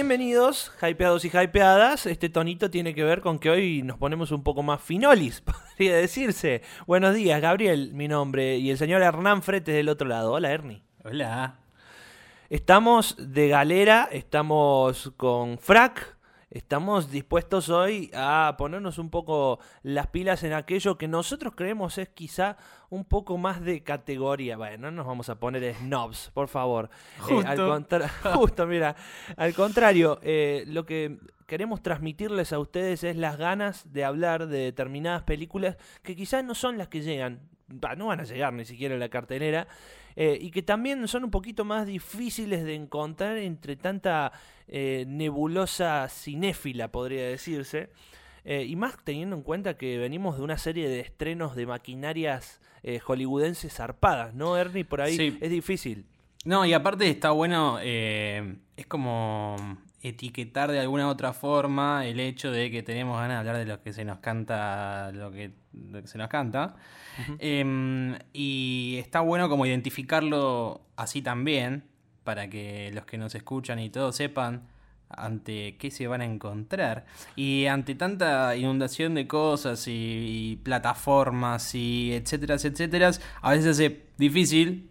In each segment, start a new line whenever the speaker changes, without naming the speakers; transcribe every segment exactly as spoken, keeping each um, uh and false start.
Bienvenidos, hypeados y hypeadas. Este tonito tiene que ver con que hoy nos ponemos un poco más finolis, podría decirse. Buenos días, Gabriel, mi nombre, y el señor Hernán Fretes del otro lado. Hola, Ernie.
Hola.
Estamos de galera, estamos con frac, estamos dispuestos hoy a ponernos un poco las pilas en aquello que nosotros creemos es quizá un poco más de categoría. Bueno, no nos vamos a poner snobs, por favor.
Justo.
Eh, al contra- Justo, mira. Al contrario, eh, lo que queremos transmitirles a ustedes es las ganas de hablar de determinadas películas que quizás no son las que llegan, bah, no van a llegar ni siquiera a la cartelera, eh, y que también son un poquito más difíciles de encontrar entre tanta eh, nebulosa cinéfila, podría decirse. Eh, y más teniendo en cuenta que venimos de una serie de estrenos de maquinarias eh, hollywoodenses zarpadas, ¿no, Ernie? Por ahí
Sí.
es difícil.
No, y aparte está bueno, eh, es como etiquetar de alguna otra forma el hecho de que tenemos ganas de hablar de lo que se nos canta, lo que, lo que se nos canta.
Uh-huh.
Eh, y está bueno como identificarlo así también, para que los que nos escuchan y todos sepan ante qué se van a encontrar. Y ante tanta inundación de cosas y, y plataformas y etcétera, etcétera, a veces es difícil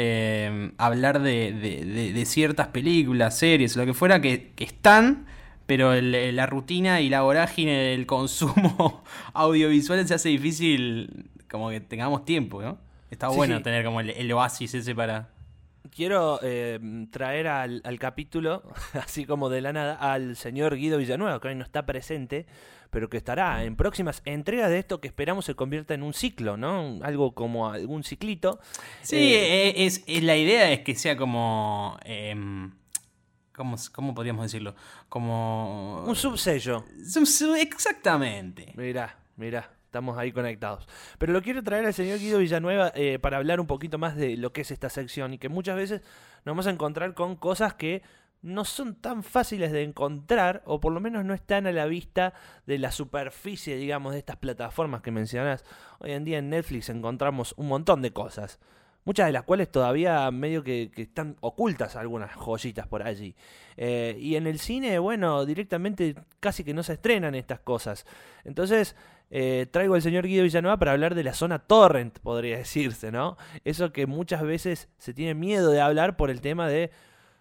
eh, hablar de, de, de, de ciertas películas, series, lo que fuera, que, que están, pero el, la rutina y la vorágine del consumo audiovisual se hace difícil como que tengamos tiempo, ¿no? Está
Sí,
bueno
sí.
tener como el, el oasis ese para...
Quiero eh, traer al, al capítulo, así como de la nada, al señor Guido Villanueva, que hoy no está presente, pero que estará en próximas entregas de esto que esperamos se convierta en un ciclo, ¿no? Algo como algún ciclito.
Sí,
Eh,
eh, es, es- la idea es que sea como... em, ¿cómo, ¿Cómo podríamos decirlo? Como...
un subsello.
Su- su- Exactamente.
Mirá, mirá, estamos ahí conectados. Pero lo quiero traer al señor Guido Villanueva eh, para hablar un poquito más de lo que es esta sección y que muchas veces nos vamos a encontrar con cosas que no son tan fáciles de encontrar, o por lo menos no están a la vista de la superficie, digamos, de estas plataformas que mencionás. Hoy en día en Netflix encontramos un montón de cosas, muchas de las cuales todavía medio que, que están ocultas algunas joyitas por allí. Eh, y en el cine, bueno, directamente casi que no se estrenan estas cosas. Entonces, eh, traigo al señor Guido Villanueva para hablar de la zona torrent, podría decirse, ¿no? Eso que muchas veces se tiene miedo de hablar por el tema de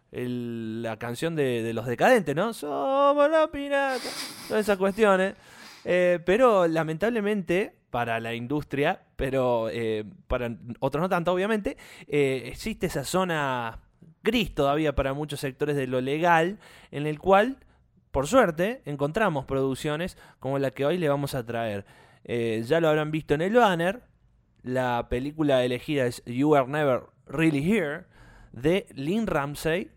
el- la canción de, de Los Decadentes, ¿no? Somos los piratas, todas esas cuestiones. Eh, pero lamentablemente para la industria, pero eh, para otros no tanto, obviamente, eh, existe esa zona gris todavía para muchos sectores de lo legal, en el cual, por suerte, encontramos producciones como la que hoy le vamos a traer. Eh, ya lo habrán visto en el banner, la película elegida es You Are Never Really Here, de Lynn Ramsey,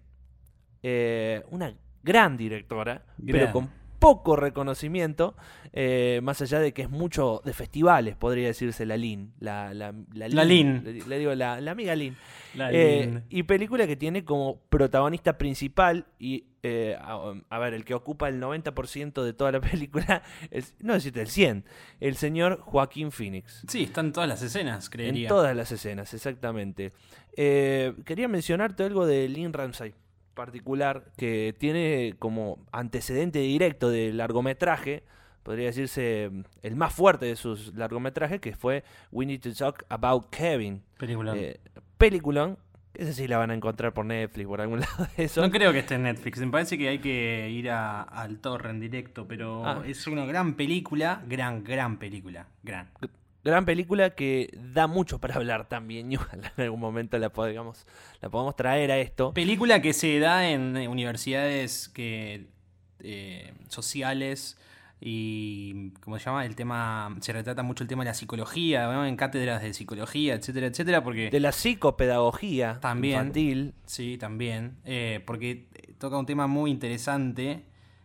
eh, una gran directora,
Gran.
pero con poco reconocimiento, eh, más allá de que es mucho de festivales, podría decirse la Lynn. La, la, la,
La Lynn.
Le, le digo la, la amiga Lynn.
La
Eh,
linda.
y película que tiene como protagonista principal y, eh, a, a ver, el que ocupa el noventa por ciento de toda la película, es, no decirte el cien, el señor Joaquín Phoenix.
Sí, están todas las escenas, creería.
En todas las escenas, exactamente. Eh, quería mencionarte algo de Lynn Ramsey particular, que tiene como antecedente directo de largometraje, podría decirse el más fuerte de sus largometrajes, que fue We Need to Talk About Kevin.
Película.
Eh, peliculón, esa sí la van a encontrar por Netflix, por algún lado de eso.
No creo que esté en Netflix. Me parece que hay que ir a- al torrent directo, pero
Ah.
es una gran película. Gran, gran película. Gran.
Gran película que da mucho para hablar también, y ojalá en algún momento la podamos, la podamos traer a esto.
Película que se da en eh, universidades que eh, sociales y, ¿cómo se llama? El tema, se retrata mucho el tema de la psicología, ¿no? En cátedras de psicología, etcétera, etcétera, porque...
De la psicopedagogía
También.
infantil.
Sí, también. eh, porque toca un tema muy interesante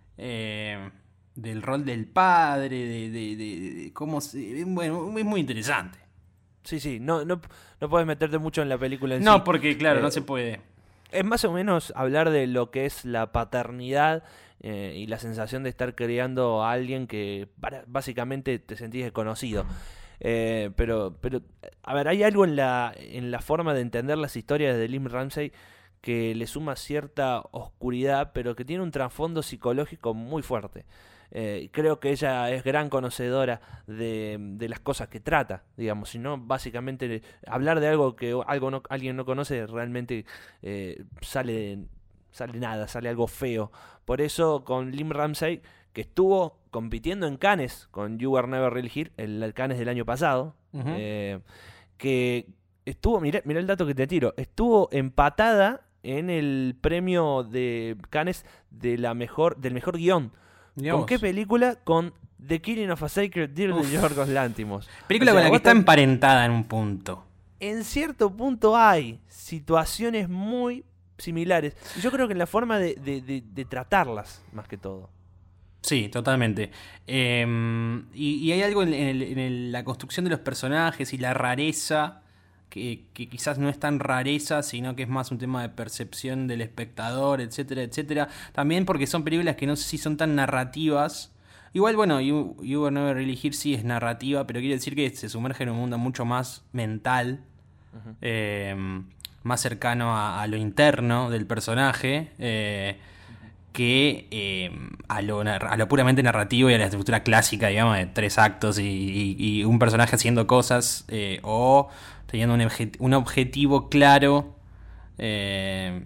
eh, del rol del padre, de, de, de- de cómo se... Bueno, es muy interesante.
Sí, sí, no, no, no puedes meterte mucho en la película en
No,
sí.
porque claro,
Eh,
no se puede.
Es más o menos hablar de lo que es la paternidad eh, y la sensación de estar criando a alguien que para- básicamente te sentís desconocido. Eh, pero, pero, a ver, hay algo en la, en la forma de entender las historias de Lynn Ramsey que le suma cierta oscuridad, pero que tiene un trasfondo psicológico muy fuerte. Eh, creo que ella es gran conocedora de, de las cosas que trata, digamos, si no, básicamente hablar de algo que algo no, alguien no conoce realmente eh, sale, sale nada, sale algo feo. Por eso con Lynn Ramsay, que estuvo compitiendo en Cannes con You Were Never Really Here, el, el Cannes del año pasado, uh-huh. eh, que estuvo, mirá, mirá el dato que te tiro, estuvo empatada en el premio de Cannes de la mejor, del mejor guión.
Digamos.
¿Con qué película? Con The Killing of a Sacred Deer de Yorgos Lanthimos.
Película o sea, con la que está te... emparentada en un punto.
En cierto punto hay situaciones muy similares. Y yo creo que en la forma de, de, de, de tratarlas, más que todo.
Sí, totalmente. Eh, y, y hay algo en, en, el, en el, la construcción de los personajes y la rareza, que, que quizás no es tan rareza, sino que es más un tema de percepción del espectador, etcétera, etcétera. También porque son películas que no sé si son tan narrativas. Igual, bueno, You, you Were Never Really Here sí es narrativa, pero quiere decir que se sumerge en un mundo mucho más mental, uh-huh. eh, más cercano a, a lo interno del personaje, eh, que eh, a, lo, a lo puramente narrativo y a la estructura clásica, digamos, de tres actos y, y, y un personaje haciendo cosas eh, o teniendo un, objet- un objetivo claro eh,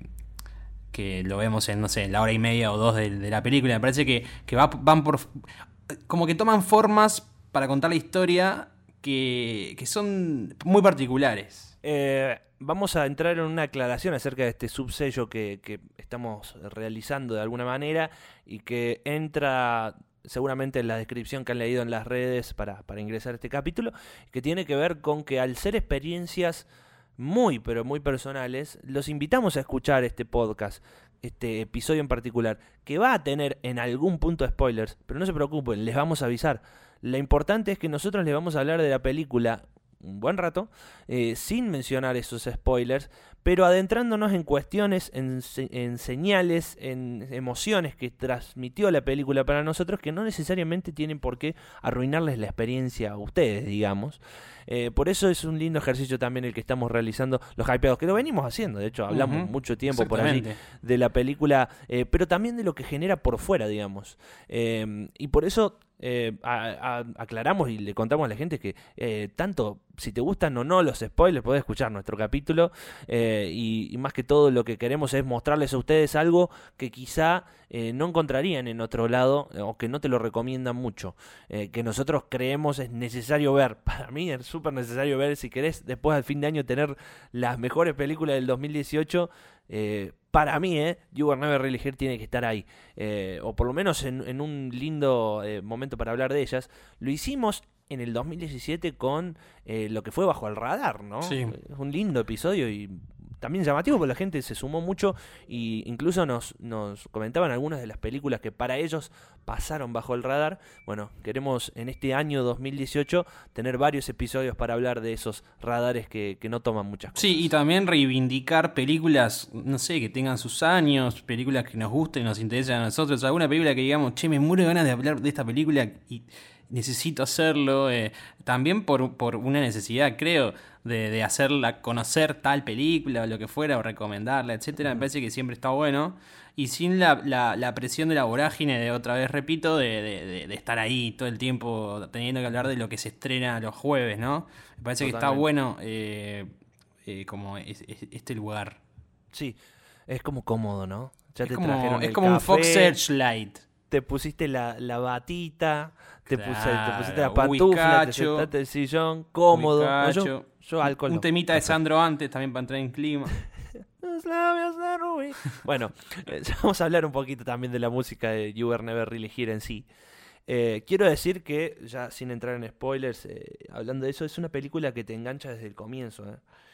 que lo vemos en, no sé, en la hora y media o dos de, de la película. Me parece que, que va, van por... como que toman formas para contar la historia que, que son muy particulares.
Eh, vamos a entrar en una aclaración acerca de este subsello que, que estamos realizando de alguna manera y que entra seguramente en la descripción que han leído en las redes para, para ingresar a este capítulo, que tiene que ver con que al ser experiencias muy pero muy personales, los invitamos a escuchar este podcast, este episodio en particular, que va a tener en algún punto spoilers, pero no se preocupen, les vamos a avisar. Lo importante es que nosotros les vamos a hablar de la película un buen rato, eh, sin mencionar esos spoilers, pero adentrándonos en cuestiones, en, en señales, en emociones que transmitió la película para nosotros, que no necesariamente tienen por qué arruinarles la experiencia a ustedes, digamos. Eh, por eso es un lindo ejercicio también el que estamos realizando los hypeados, que lo venimos haciendo, de hecho hablamos uh-huh. mucho tiempo por allí de la película, eh, pero también de lo que genera por fuera, digamos. Eh, y por eso Eh, a, a, aclaramos y le contamos a la gente que eh, tanto si te gustan o no los spoilers, podés escuchar nuestro capítulo eh, y, y más que todo lo que queremos es mostrarles a ustedes algo que quizá eh, no encontrarían en otro lado o que no te lo recomiendan mucho, eh, que nosotros creemos es necesario ver. Para mí es súper necesario ver. Si querés después al fin de año tener las mejores películas del dos mil dieciocho, eh, para mí, eh, You Were Never Really Here tiene que estar ahí, eh, o por lo menos en, en un lindo eh, momento para hablar de ellas. Lo hicimos en el dos mil diecisiete con eh, lo que fue Bajo el Radar, ¿no?
Sí.
Es un lindo episodio y también llamativo porque la gente se sumó mucho y incluso nos, nos comentaban algunas de las películas que para ellos pasaron bajo el radar. Bueno, queremos en este año dos mil dieciocho tener varios episodios para hablar de esos radares que, que no toman muchas cosas.
Sí, y también reivindicar películas, no sé, que tengan sus años, películas que nos gusten, nos interesen a nosotros, alguna película que digamos, che, me muero de ganas de hablar de esta película y necesito hacerlo, eh, también por, por una necesidad, creo, de, de hacerla conocer tal película o lo que fuera, o recomendarla, etcétera. Me parece que siempre está bueno. Y sin la, la, la presión de la vorágine, de otra vez repito, de, de, de estar ahí todo el tiempo teniendo que hablar de lo que se estrena los jueves, ¿no? Me parece Totalmente. que está bueno eh, eh, como es, es, este lugar.
Sí, es como cómodo, ¿no? Ya
es
te
como,
trajeron
es
el
como
café,
un Fox Searchlight.
Te pusiste la, la batita, te,
claro,
puse, te pusiste la pantufla, te sentaste en el sillón, cómodo. ¿No? Yo, yo alcohol.
Un
no.
temita de Sandro antes también para entrar en clima.
Los labios de Rubí. Bueno, eh, vamos a hablar un poquito también de la música de You Were Never Really Here en sí. Eh, quiero decir que, ya sin entrar en spoilers, eh, hablando de eso, es una película que te engancha desde el comienzo, eh.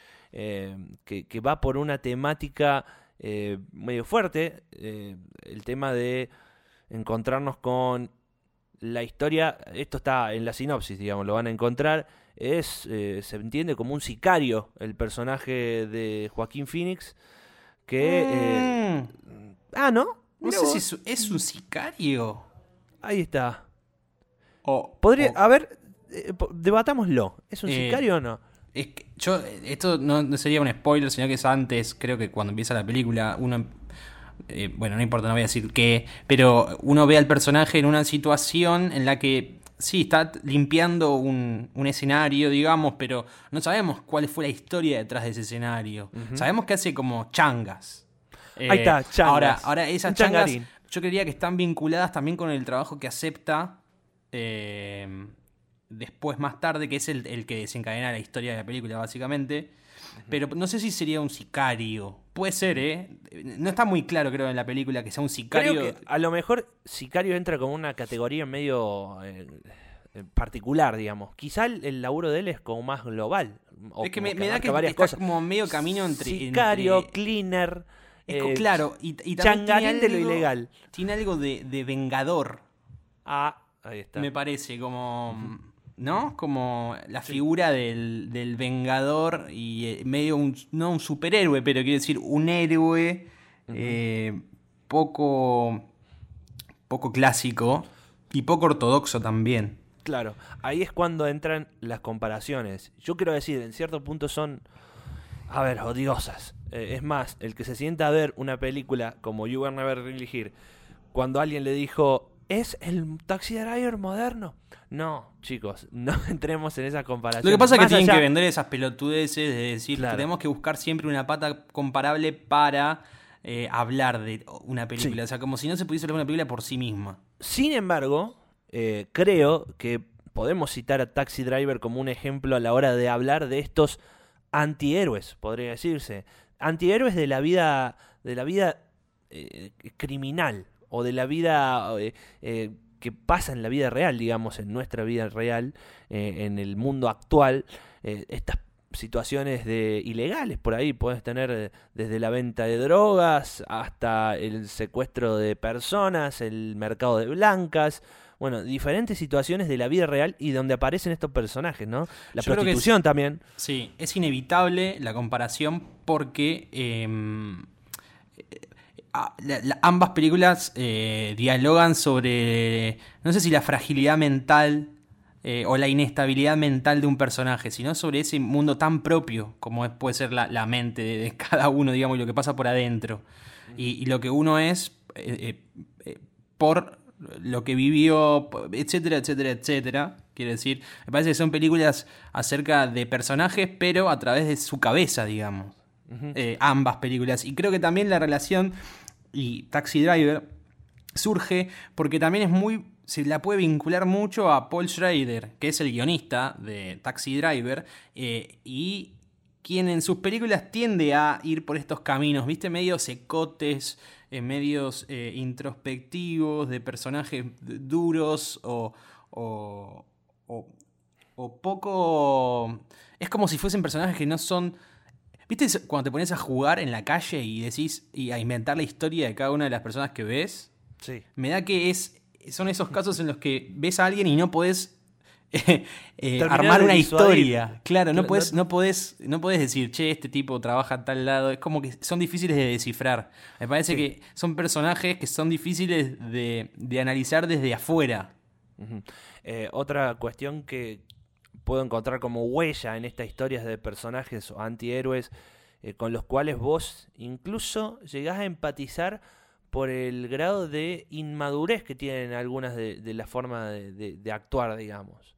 Eh, que, que va por una temática eh, medio fuerte, eh, el tema de encontrarnos con la historia. Esto está en la sinopsis, digamos, lo van a encontrar. Es eh, se entiende como un sicario el personaje de Joaquín Phoenix que
mm.
eh, ah no
no sé si es, es un sicario.
Ahí está.
O,
podría
o,
a ver eh, debatámoslo. ¿Es un
eh,
sicario o no?
es que yo, esto no, no sería un spoiler, sino que es antes, creo que cuando empieza la película, uno... Eh, bueno, no importa, no voy a decir qué, pero uno ve al personaje en una situación en la que sí, está limpiando un, un escenario, digamos, pero no sabemos cuál fue la historia detrás de ese escenario. Uh-huh. Sabemos que hace como changas.
Eh, Ahí está, changas.
Ahora, ahora esas
un
changas,
changarín.
Yo creería que están vinculadas también con el trabajo que acepta eh, después, más tarde, que es el, el que desencadena la historia de la película, básicamente. Pero no sé si sería un sicario. Puede ser, ¿eh? No está muy claro, creo, en la película que sea un sicario.
Creo que a lo mejor sicario entra como una categoría medio eh, particular, digamos. Quizá el, el laburo de él es como más global. O
es que me,
que
me da que
varias
está
cosas.
como medio camino entre...
Sicario,
entre...
cleaner...
Eh, claro, y, y
changarín de lo ilegal.
Tiene algo de, de vengador.
Ah, ahí está.
Me parece, como... ¿No? Como la figura sí. del, del vengador y eh, medio un, no un superhéroe, pero quiero decir un héroe uh-huh. eh, poco, poco clásico y poco ortodoxo también.
Claro, ahí es cuando entran las comparaciones. Yo quiero decir, en cierto punto son, a ver, odiosas. Eh, es más, el que se sienta a ver una película como You Were Never Really Here, cuando alguien le dijo, ¿es el Taxi Driver moderno? No, chicos, no entremos en esa comparación.
Lo que pasa es que
Más
tienen
allá...
que vender esas pelotudeces de decir claro. que tenemos que buscar siempre una pata comparable para eh, hablar de una película. Sí. O sea, como si no se pudiese hablar de una película por sí misma.
Sin embargo, eh, creo que podemos citar a Taxi Driver como un ejemplo a la hora de hablar de estos antihéroes, podría decirse. Antihéroes de la vida, de la vida eh, criminal o de la vida... Eh, eh, que pasa en la vida real, digamos, en nuestra vida real, eh, en el mundo actual, eh, estas situaciones de ilegales por ahí, puedes tener eh, desde la venta de drogas hasta el secuestro de personas, el mercado de blancas, bueno, diferentes situaciones de la vida real y donde aparecen estos personajes, ¿no? La Yo prostitución es, también.
Sí, es inevitable la comparación porque... Eh, La, la, ambas películas eh, dialogan sobre, no sé si la fragilidad mental eh, o la inestabilidad mental de un personaje, sino sobre ese mundo tan propio como es, puede ser la, la mente de, de cada uno, digamos, y lo que pasa por adentro. Y, y lo que uno es eh, eh, por lo que vivió, etcétera, etcétera, etcétera. Quiero decir, me parece que son películas acerca de personajes, pero a través de su cabeza, digamos. Uh-huh. Eh, ambas películas. Y creo que también la relación... y Taxi Driver surge porque también es muy... se la puede vincular mucho a Paul Schrader, que es el guionista de Taxi Driver, eh, y quien en sus películas tiende a ir por estos caminos, ¿viste? Medios secotes, eh, medios eh, introspectivos, de personajes duros o, o, o, o poco... es como si fuesen personajes que no son... ¿Viste cuando te pones a jugar en la calle y decís y a inventar la historia de cada una de las personas que ves?
Sí.
Me da que es son esos casos en los que ves a alguien y no podés eh, eh, armar una historia. Claro, no podés, no, podés, no podés decir, che, este tipo trabaja a tal lado. Es como que son difíciles de descifrar. Me parece sí. que son personajes que son difíciles de, de analizar desde afuera.
Uh-huh. Eh, otra cuestión que puedo encontrar como huella en estas historias de personajes o antihéroes eh, con los cuales vos incluso llegás a empatizar por el grado de inmadurez que tienen algunas de, de la forma de, de, de actuar, digamos.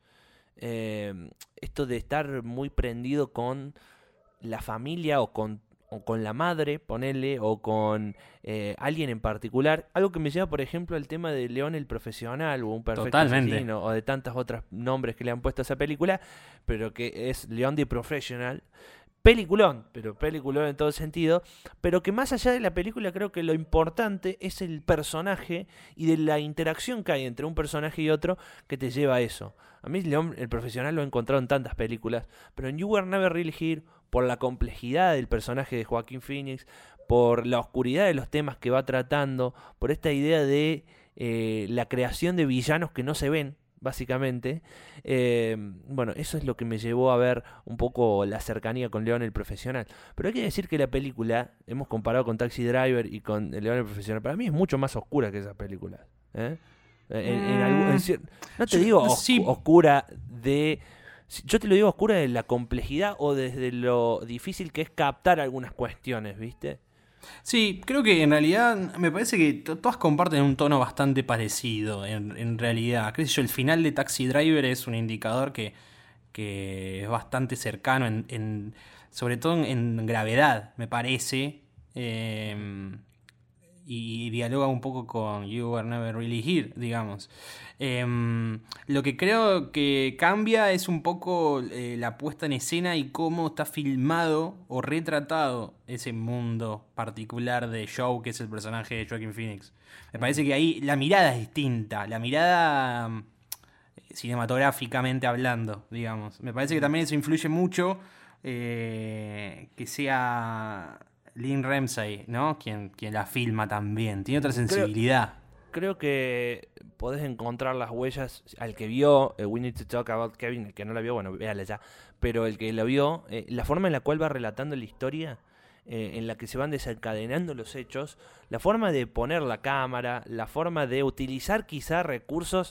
Eh, esto de estar muy prendido con la familia o con, o con la madre, ponele, o con eh, alguien en particular. Algo que me lleva, por ejemplo, al tema de León el Profesional o Un Perfecto
Totalmente.
Asesino o de tantos otros nombres que le han puesto a esa película, pero que es León the Professional. Peliculón, pero peliculón en todo sentido, pero que más allá de la película creo que lo importante es el personaje y de la interacción que hay entre un personaje y otro que te lleva a eso. A mí León el Profesional lo he encontrado en tantas películas, pero en You Were Never Really Here, por la complejidad del personaje de Joaquín Phoenix, por la oscuridad de los temas que va tratando, por esta idea de eh, la creación de villanos que no se ven, básicamente, eh, bueno, eso es lo que me llevó a ver un poco la cercanía con León el Profesional. Pero hay que decir que la película, hemos comparado con Taxi Driver y con León el Profesional, para mí es mucho más oscura que esas películas, ¿eh? En, en algún, en, no te digo os,
sí.
oscura de si- yo te lo digo oscura de la complejidad o desde lo difícil que es captar algunas cuestiones, ¿viste?
Sí, creo que en realidad me parece que to- todas comparten un tono bastante parecido, en, en realidad. Qué sé yo, el final de Taxi Driver es un indicador que, que es bastante cercano, en, en- sobre todo en, en gravedad, me parece. Eh, y dialoga un poco con You Were Never Really Here, digamos. Em, lo que creo que cambia es un poco eh, la puesta en escena y cómo está filmado o retratado ese mundo particular de Joe, que es el personaje de Joaquin Phoenix. Me parece que ahí la mirada es distinta, la mirada mm, cinematográficamente hablando, digamos. Me parece que también eso influye mucho eh, que sea Lynn Ramsay, ¿no? Quien, quien la filma también. Tiene otra
Creo,
sensibilidad.
creo que podés encontrar las huellas al que vio eh, We Need to Talk About Kevin, el que no la vio, bueno, véala ya, pero el que la vio, eh, la forma en la cual va relatando la historia, eh, en la que se van desencadenando los hechos, la forma de poner la cámara, la forma de utilizar quizá recursos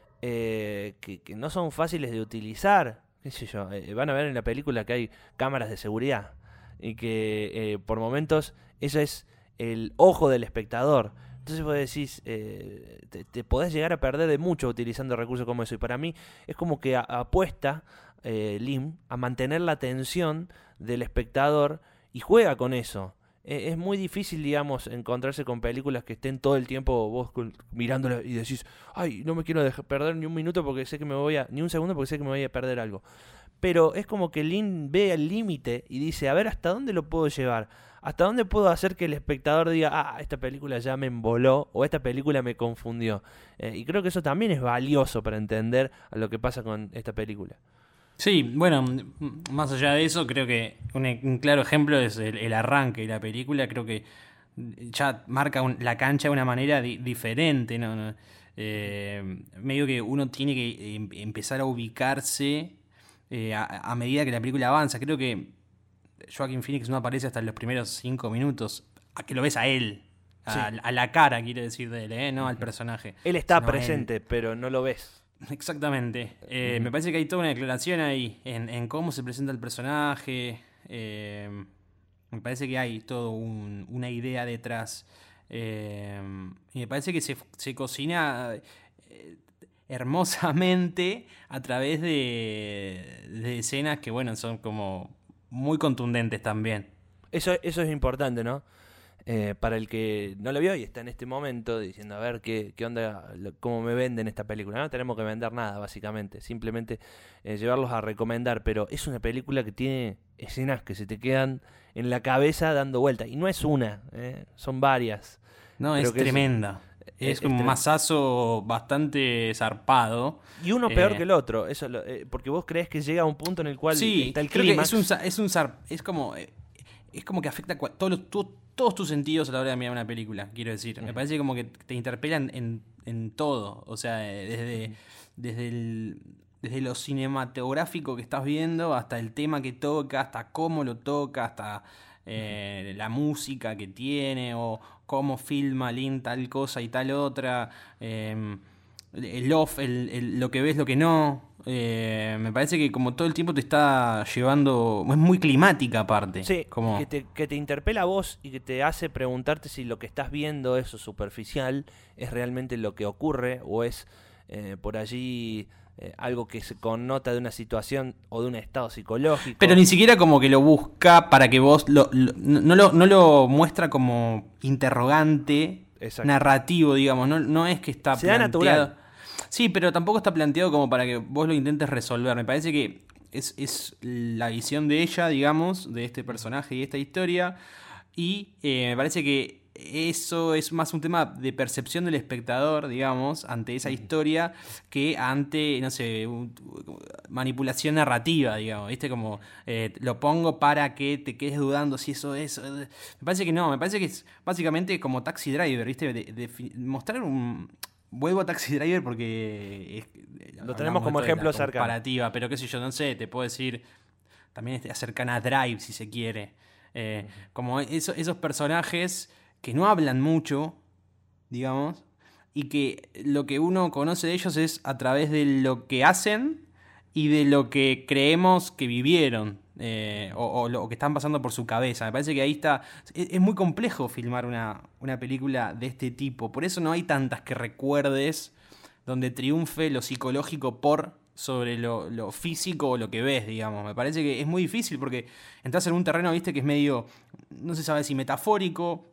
eh, que, que no son fáciles de utilizar, qué sé yo, eh, van a ver en la película que hay cámaras de seguridad y que eh, por momentos eso es el ojo del espectador. Entonces vos decís, eh, te, te podés llegar a perder de mucho utilizando recursos como eso. Y para mí es como que a- apuesta eh, Lim a mantener la atención del espectador y juega con eso. Eh, es muy difícil, digamos, encontrarse con películas que estén todo el tiempo vos col- mirándolas y decís, ay, no me quiero dejar perder ni un minuto porque sé que me voy a, ni un segundo porque sé que me voy a perder algo. Pero es como que Lin ve el límite y dice, a ver, ¿hasta dónde lo puedo llevar? ¿Hasta dónde puedo hacer que el espectador diga, ah, esta película ya me emboló o esta película me confundió? Eh, y creo que eso también es valioso para entender a lo que pasa con esta película.
Sí, bueno, m- más allá de eso, creo que un, e- un claro ejemplo es el, el arranque de la película. Creo que ya marca un- la cancha de una manera di- diferente, ¿no? No, eh, medio que uno tiene que em- empezar a ubicarse eh, a, a medida que la película avanza. Creo que Joaquin Phoenix no aparece hasta los primeros cinco minutos, a que lo ves a él, a,
Sí.
a la cara, quiero decir, de él, ¿eh? No al
Ujú.
personaje,
Él está
sino a él.
presente, pero no lo ves.
Exactamente. Eh,
Ujú.
me parece que hay toda una declaración ahí en, en cómo se presenta el personaje. eh, me parece que hay toda un- una idea detrás. eh, y me parece que se, se cocina eh, hermosamente a través de, de escenas que, bueno, son como muy contundentes también.
Eso, eso es importante, ¿no? Eh, para el que no lo vio y está en este momento diciendo, a ver, qué, qué onda, lo- cómo me venden esta película. No tenemos que vender nada, básicamente. Simplemente eh, llevarlos a recomendar. Pero es una película que tiene escenas que se te quedan en la cabeza dando vuelta. Y no es una, ¿eh? Son varias.
No,
Creo
es
que es,
tremenda.
es,
Es
es
como un
trem-
mazazo bastante zarpado.
Y uno peor que
Eh,
el otro. Eso lo- eh, porque vos crees que llega a un punto en el cual
Sí,
está el
creo que es un,
clímax.
za- es un zar- es como eh, es como que afecta cua- todos los- tu- todos tus sentidos a la hora de mirar una película, quiero decir. Me
Ujú,
parece como que te interpelan en, en todo, o sea, eh, desde desde el desde lo cinematográfico que estás viendo hasta el tema que toca, hasta cómo lo toca, hasta eh, la música que tiene o cómo filma Lin tal cosa y tal otra. em, el off, el, el- lo que ves, lo que no. Eh, me parece que como todo el tiempo te está llevando. Es muy climática aparte.
sí, que
Como.
te, que te interpela a vos y que te hace preguntarte si lo que estás viendo, eso superficial, es realmente lo que ocurre o es eh, por allí eh, algo que se connota de una situación o de un estado psicológico.
Pero ni siquiera como que lo busca para que vos lo, lo- no, no lo, no lo muestra como interrogante
Exacto.
narrativo, digamos. No, no es que está
Se da
planteado.
natural.
Sí, pero tampoco está planteado como para que vos lo intentes resolver. Me parece que es, es la visión de ella, digamos, de este personaje y esta historia. Y eh, me parece que eso es más un tema de percepción del espectador, digamos, ante esa historia, que ante, no sé, un- manipulación narrativa, digamos, ¿viste? Como eh, lo pongo para que te quedes dudando si eso es. eh. Me parece que no, me parece que es básicamente como Taxi Driver, ¿viste? De, de fi- mostrar un. Vuelvo a Taxi Driver porque es- eh,
Lo
hablamos
tenemos como
esto de la
ejemplo cercano.
comparativa, pero qué sé yo, no sé, te puedo decir también es cercana a Drive, si se quiere. Eh, como eso- esos personajes que no hablan mucho, digamos, y que lo que uno conoce de ellos es a través de lo que hacen y de lo que creemos que vivieron eh, o, o lo que están pasando por su cabeza. Me parece que ahí está... Es, es muy complejo filmar una, una película de este tipo. Por eso no hay tantas que recuerdes donde triunfe lo psicológico por sobre lo, lo físico o lo que ves, digamos. Me parece que es muy difícil porque entras en un terreno, viste, que es medio, no se sabe si metafórico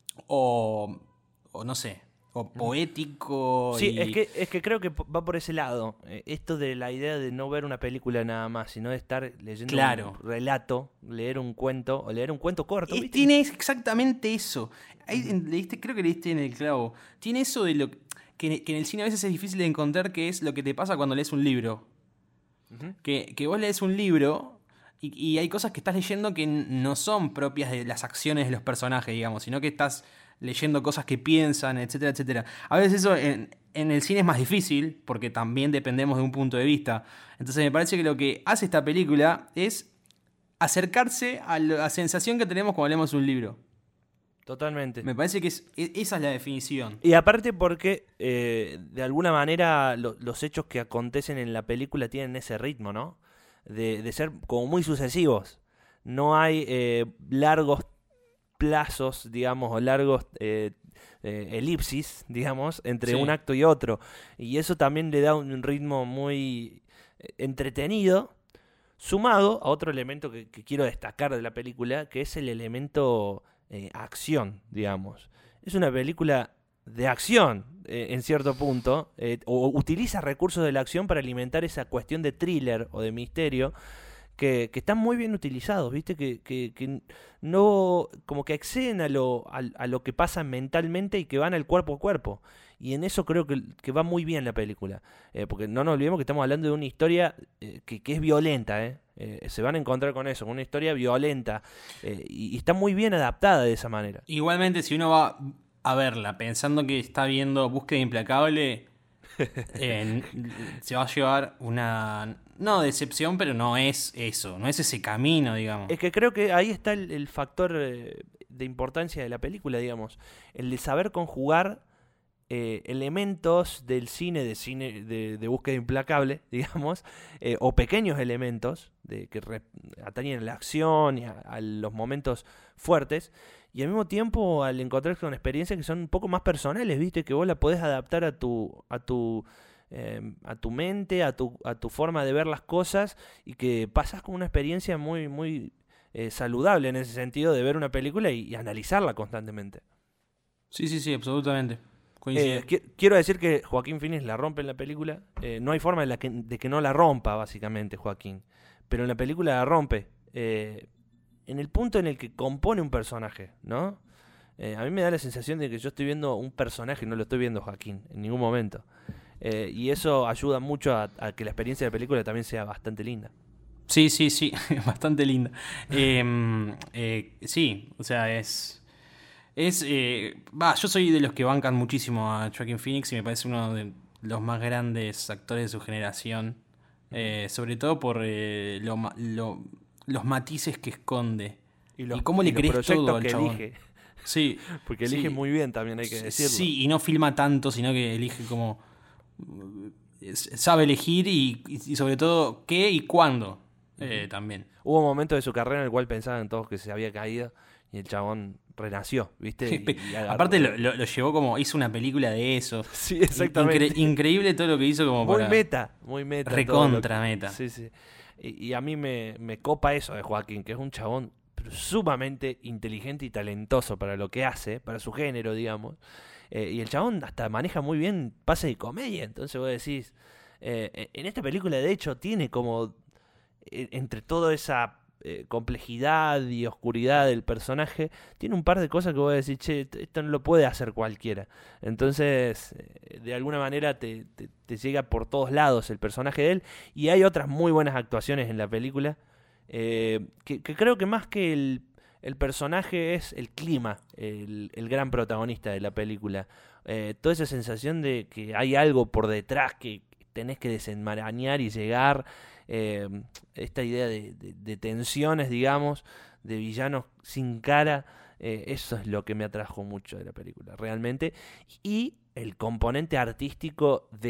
o, o no sé, o poético.
Sí,
y...
es que, es que creo que va por ese lado. Eh, Esto de la idea de no ver una película nada más, sino de estar leyendo
Claro.
un relato, leer un cuento, o leer un cuento corto.
Eh,
¿viste?
tiene exactamente eso. Ahí, en- leíste, creo que leíste en el clavo. Tiene eso de lo que, que en el cine a veces es difícil de encontrar, que es lo que te pasa cuando lees un libro.
Ujú.
Que, que vos lees un libro y, y hay cosas que estás leyendo que n- no son propias de las acciones de los personajes, digamos, sino que estás leyendo cosas que piensan, etcétera, etcétera. A veces eso en, en el cine es más difícil, porque también dependemos de un punto de vista. Entonces me parece que lo que hace esta película es acercarse a la sensación que tenemos cuando leemos un libro.
Totalmente.
Me parece que es, e- esa es la definición.
Y aparte porque, eh, de alguna manera, lo- los hechos que acontecen en la película tienen ese ritmo, ¿no? De, de ser como muy sucesivos. No hay eh, largos plazos, digamos, o largos eh, eh, elipsis, digamos, entre
Sí.
un acto y otro. Y eso también le da un ritmo muy eh, entretenido, sumado a otro elemento que, que quiero destacar de la película, que es el elemento eh, acción, digamos. Es una película de acción, eh, en cierto punto, eh, o utiliza recursos de la acción para alimentar esa cuestión de thriller o de misterio que, que están muy bien utilizados, ¿viste? Que, que, que no, como que exceden a lo, a, a lo que pasa mentalmente y que van al cuerpo a cuerpo. Y en eso creo que, que va muy bien la película. Eh, porque no nos olvidemos que estamos hablando de una historia eh, que, que es violenta, ¿eh? Eh, se van a encontrar con eso, con una historia violenta. eh, y, y está muy bien adaptada de esa manera.
Igualmente, si uno va a verla pensando que está viendo Búsqueda Implacable, eh, se va a llevar una, no decepción, pero no es eso, no es ese camino, digamos.
Es que creo que ahí está el, el factor eh, de importancia de la película, digamos. El de saber conjugar eh, elementos del cine, de cine de, de búsqueda implacable, digamos, eh, o pequeños elementos de, que re- atañen a la acción y a, a los momentos fuertes, y al mismo tiempo al encontrarse con experiencias que son un poco más personales, viste, que vos la podés adaptar a tu, a tu, eh, a tu mente, a tu, a tu forma de ver las cosas, y que pasás con una experiencia muy, muy eh, saludable en ese sentido de ver una película y, y analizarla constantemente.
Sí, sí, sí, absolutamente. Coincido.
Eh, qui- quiero decir que Joaquín Phoenix la rompe en la película. Eh, no hay forma de, la que, de que no la rompa, básicamente, Joaquín. Pero en la película la rompe. eh, en el punto en el que compone un personaje, ¿no? Eh, a mí me da la sensación de que yo estoy viendo un personaje, no lo estoy viendo Joaquín en ningún momento. Eh, y eso ayuda mucho a, a que la experiencia de la película también sea bastante linda.
Sí, sí, sí, bastante linda. Eh, eh, sí, o sea, es... Es, eh, va, yo soy de los que bancan muchísimo a Joaquin Phoenix y me parece uno de los más grandes actores de su generación. Eh, sobre todo por eh, lo, ma- lo- los matices que esconde.
Y, los,
¿Y cómo le
y los
crees
proyectos
todo al
que
chabón?
elige.
Sí,
Porque
sí.
elige muy bien también, hay que decirlo.
Sí, y no filma tanto, sino que elige como... eh, sabe elegir y, y sobre todo qué y cuándo eh, también.
Hubo momentos de su carrera en el cual pensaban todos que se había caído y el chabón renació, ¿viste? Y- y agarró-
Aparte lo, lo- lo llevó como... Hizo una película de eso.
Sí, exactamente.
Incre- increíble todo lo que hizo como
Muy
para...
meta, muy meta. todo
Recontra
lo que-
meta.
Sí, sí. Y, y a mí me, me copa eso de Joaquín, que es un chabón pero sumamente inteligente y talentoso para lo que hace, para su género, digamos. Eh, y el chabón hasta maneja muy bien pases de comedia. Entonces vos decís, eh, en esta película de hecho tiene como, eh, entre toda esa eh, complejidad y oscuridad del personaje, tiene un par de cosas que vos decís, che, esto no lo puede hacer cualquiera. Entonces, eh, de alguna manera te, te, te llega por todos lados el personaje de él. Y hay otras muy buenas actuaciones en la película. eh, que, que creo que más que el, el personaje es el clima, el, el gran protagonista de la película. Eh, toda esa sensación de que hay algo por detrás que tenés que desenmarañar y llegar. eh, esta idea de, de- de tensiones, digamos, de villanos sin cara. eh, eso es lo que me atrajo mucho de la película, realmente. Y el componente artístico de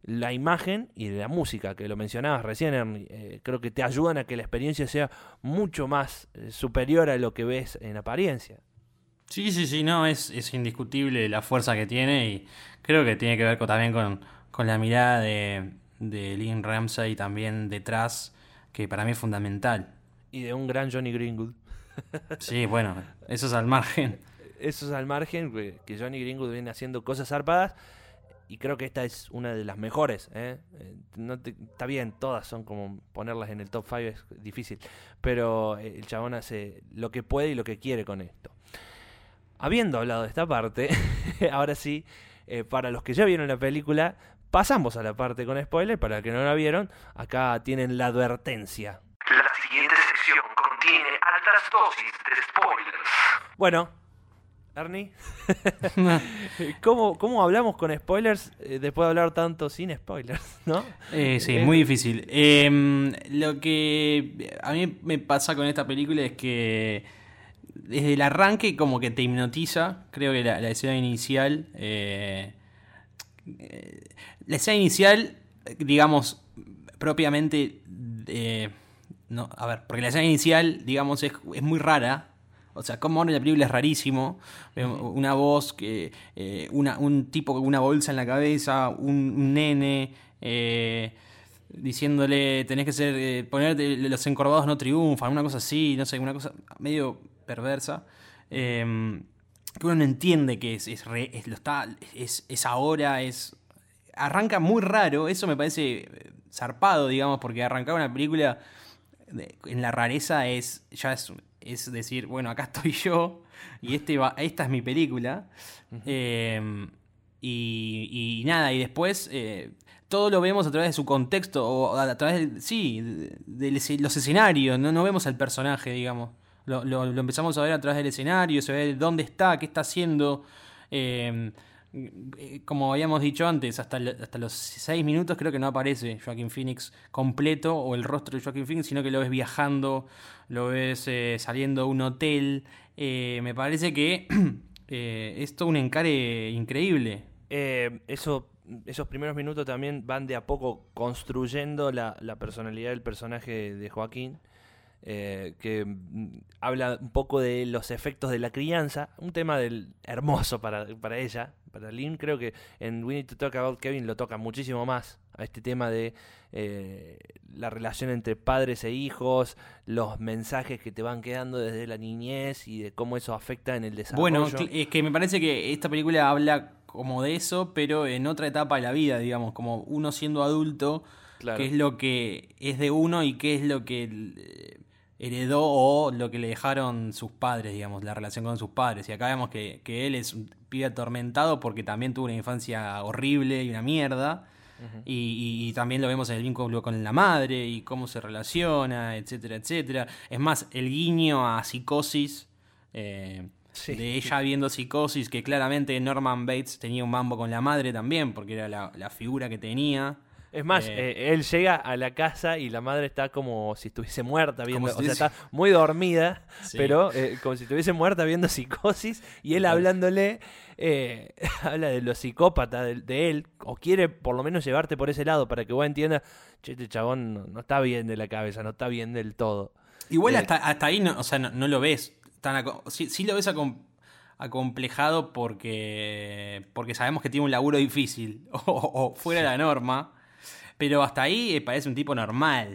la imagen y la música, que lo mencionabas recién, Ernie. Eh, creo que te ayudan a que la experiencia sea mucho más eh, superior a lo que ves en apariencia.
Sí, sí, sí, no, es, es indiscutible la fuerza que tiene y creo que tiene que ver con, también con, con la mirada de, de Lynn Ramsay también detrás, que para mí es fundamental.
Y de un gran Johnny Greenwood.
Sí, bueno, eso es al margen.
Eso es al margen, que Johnny Greenwood viene haciendo cosas zarpadas y creo que esta es una de las mejores. ¿eh? No te, está bien, todas son como ponerlas en el top cinco es difícil, pero el chabón hace lo que puede y lo que quiere con esto. Habiendo hablado de esta parte, ahora sí, eh, para los que ya vieron la película, pasamos a la parte con spoiler. Para los que no la vieron, acá tienen la advertencia.
La siguiente sección contiene altas dosis de spoilers.
Bueno, Ernie, ¿Cómo, ¿cómo hablamos con spoilers eh, después de hablar tanto sin spoilers? ¿No?
Eh, sí,
Eh,
muy difícil. Eh, lo que a mí me pasa con esta película es que desde el arranque como que te hipnotiza. Creo que la, la escena inicial... Eh, eh, la escena inicial, digamos, propiamente... Eh, no, a ver, porque la escena inicial, digamos, es, es muy rara. O sea, como ahora la película es rarísimo. Uh-huh. Una voz, que eh, una, un tipo con una bolsa en la cabeza, un, un nene eh, diciéndole tenés que ser, eh, ponerte, los encorvados no triunfan, una cosa así, no sé, una cosa medio perversa. Eh, que uno no entiende que es, es, re, es, lo está, es, es ahora, es... Arranca muy raro, eso me parece zarpado, digamos, porque arrancar una película en la rareza es ya es, es decir, bueno, acá estoy yo y este va, esta es mi película. Uh-huh. eh, y, y nada, y después eh, todo lo vemos a través de su contexto o a través de, sí, de, de, de los escenarios, no, no vemos al personaje, digamos, lo, lo, lo empezamos a ver a través del escenario, se ve dónde está, qué está haciendo. eh, Como habíamos dicho antes, hasta, hasta los seis minutos creo que no aparece Joaquin Phoenix completo o el rostro de Joaquin Phoenix, sino que lo ves viajando, lo ves eh, saliendo a un hotel. Eh, me parece que eh, es todo un encare increíble.
Eh, eso, esos primeros minutos también van de a poco construyendo la, la personalidad del personaje de Joaquín. Eh, que mm, habla un poco de los efectos de la crianza, un tema del hermoso para, para ella, para Lynn. Creo que en We Need to Talk About Kevin lo toca muchísimo más a este tema de eh, la relación entre padres e hijos, los mensajes que te van quedando desde la niñez y de cómo eso afecta en el desarrollo.
Bueno, es que me parece que esta película habla como de eso, pero en otra etapa de la vida, digamos, como uno siendo adulto, claro. Qué es lo que es de uno y qué es lo que eh, heredó o lo que le dejaron sus padres, digamos, la relación con sus padres. Y acá vemos que, que él es un pibe atormentado porque también tuvo una infancia horrible y una mierda. Uh-huh. Y, y, y también lo vemos en el vínculo con la madre y cómo se relaciona, etcétera, etcétera. Es más, el guiño a Psicosis, eh, sí. de ella viendo Psicosis, que claramente Norman Bates tenía un mambo con la madre también, porque era la, la figura que tenía.
Es más, eh, eh, él llega a la casa y la madre está como si estuviese muerta viendo, si o sea, está muy dormida, sí. pero eh, como si estuviese muerta viendo Psicosis y él hablándole, eh, habla de lo psicópata de, de él, o quiere por lo menos llevarte por ese lado para que vos entiendas, che, este chabón no, no está bien de la cabeza, no está bien del todo.
Igual eh, hasta, hasta ahí, no, o sea, no, no lo ves tan, sí, sí lo ves acom- acomplejado porque, porque sabemos que tiene un laburo difícil o, o fuera de la norma. Pero hasta ahí eh, parece un tipo normal.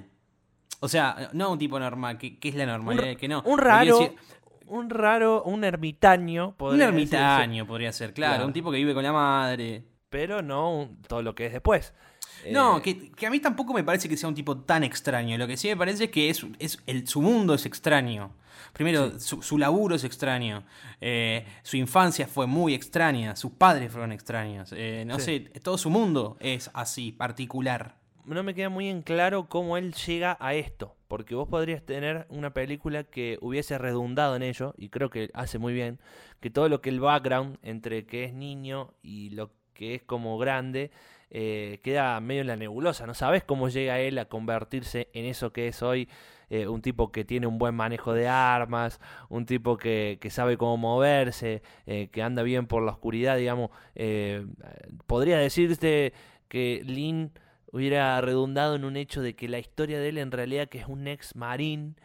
O sea, no un tipo normal, ¿qué, qué es la normalidad?
Un,
que no.
un raro, decir, un raro, un ermitaño.
Un ermitaño decirse. Podría ser, claro, claro. Un tipo que vive con la madre.
Pero no un, todo lo que es después.
No,
eh,
que, que a mí tampoco me parece que sea un tipo tan extraño. Lo que sí me parece es que es, es el, su mundo es extraño. Primero, sí. su, su laburo es extraño. Eh, su infancia fue muy extraña. Sus padres fueron extraños. Eh, no sí. sé, todo su mundo es así, particular.
No me queda muy en claro cómo él llega a esto. Porque vos podrías tener una película que hubiese redundado en ello, y creo que hace muy bien, que todo lo que el background entre que es niño y lo que es como grande eh, queda medio en la nebulosa. No sabes cómo llega él a convertirse en eso que es hoy. Eh, un tipo que tiene un buen manejo de armas, un tipo que, que sabe cómo moverse, eh, que anda bien por la oscuridad, digamos. Eh, podría decirte, que Lin hubiera redundado en un hecho de que la historia de él en realidad que es un ex marín,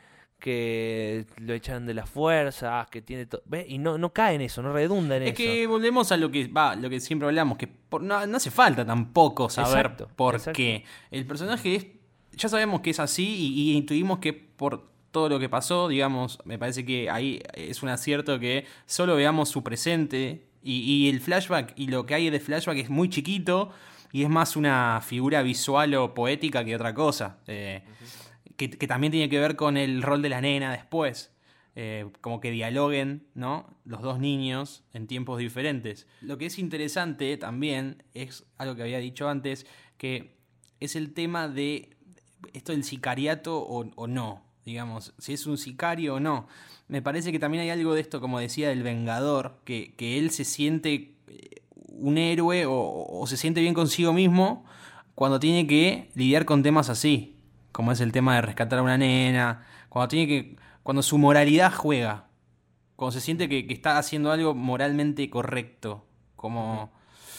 que lo echan de las fuerzas, que tiene todo, ¿ves? Y no, no cae en eso, no redunda en
es
eso.
que volvemos a lo que va, lo que siempre hablamos, que por, no, no hace falta tampoco saber
Exacto,
por
exacto.
qué. El personaje es, ya sabemos que es así y, y intuimos que por todo lo que pasó, digamos, me parece que ahí es un acierto que solo veamos su presente y, y el flashback y lo que hay de flashback es muy chiquito y es más una figura visual o poética que otra cosa. Eh, uh-huh. que, que también tiene que ver con el rol de la nena después. Eh, como que dialoguen, ¿no? Los dos niños en tiempos diferentes. Lo que es interesante también es algo que había dicho antes, que es el tema de esto del sicariato o, o no, digamos, si es un sicario o no. Me parece que también hay algo de esto, como decía, del Vengador, que, que él se siente un héroe o, o se siente bien consigo mismo cuando tiene que lidiar con temas así, como es el tema de rescatar a una nena, cuando tiene que, cuando su moralidad juega, cuando se siente que, que está haciendo algo moralmente correcto, como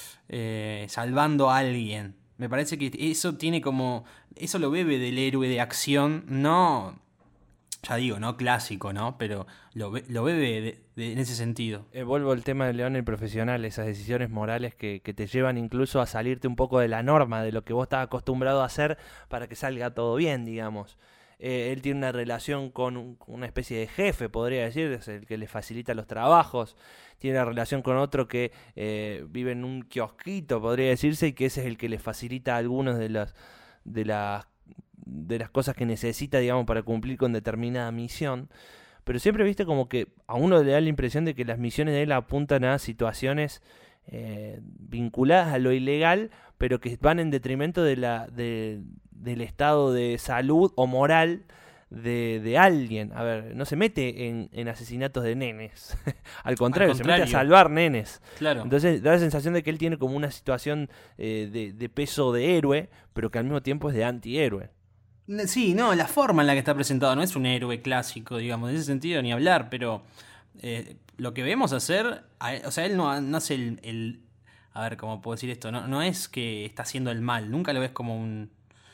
eh, salvando a alguien. Me parece que eso tiene como, eso lo bebe del héroe de acción, no, ya digo, no clásico, ¿no? Pero lo, be- lo bebe de, de, en ese sentido.
Eh, vuelvo al tema del León el profesional, esas decisiones morales que, que te llevan incluso a salirte un poco de la norma, de lo que vos estás acostumbrado a hacer para que salga todo bien, digamos. Eh, él tiene una relación con un, una especie de jefe, podría decir, es el que le facilita los trabajos. Tiene una relación con otro que eh, vive en un kiosquito, podría decirse, y que ese es el que le facilita algunas de las de las de las cosas que necesita, digamos, para cumplir con determinada misión. Pero siempre viste como que a uno le da la impresión de que las misiones de él apuntan a situaciones eh, vinculadas a lo ilegal, pero que van en detrimento de la de, del estado de salud o moral de, de alguien. A ver, no se mete en, en asesinatos de nenes. Al contrario,
Al
se mete a
contrario.
salvar nenes.
Claro.
Entonces da la sensación de que él tiene como una situación eh, de, de peso de héroe, pero que al mismo tiempo es de antihéroe.
Sí, no, la forma en la que está presentado no es un héroe clásico, digamos, en ese sentido ni hablar, pero eh, lo que vemos hacer, a él- o sea, él no, no hace el, el- a ver, ¿cómo puedo decir esto? No, no es que está haciendo el mal, nunca lo ves como un,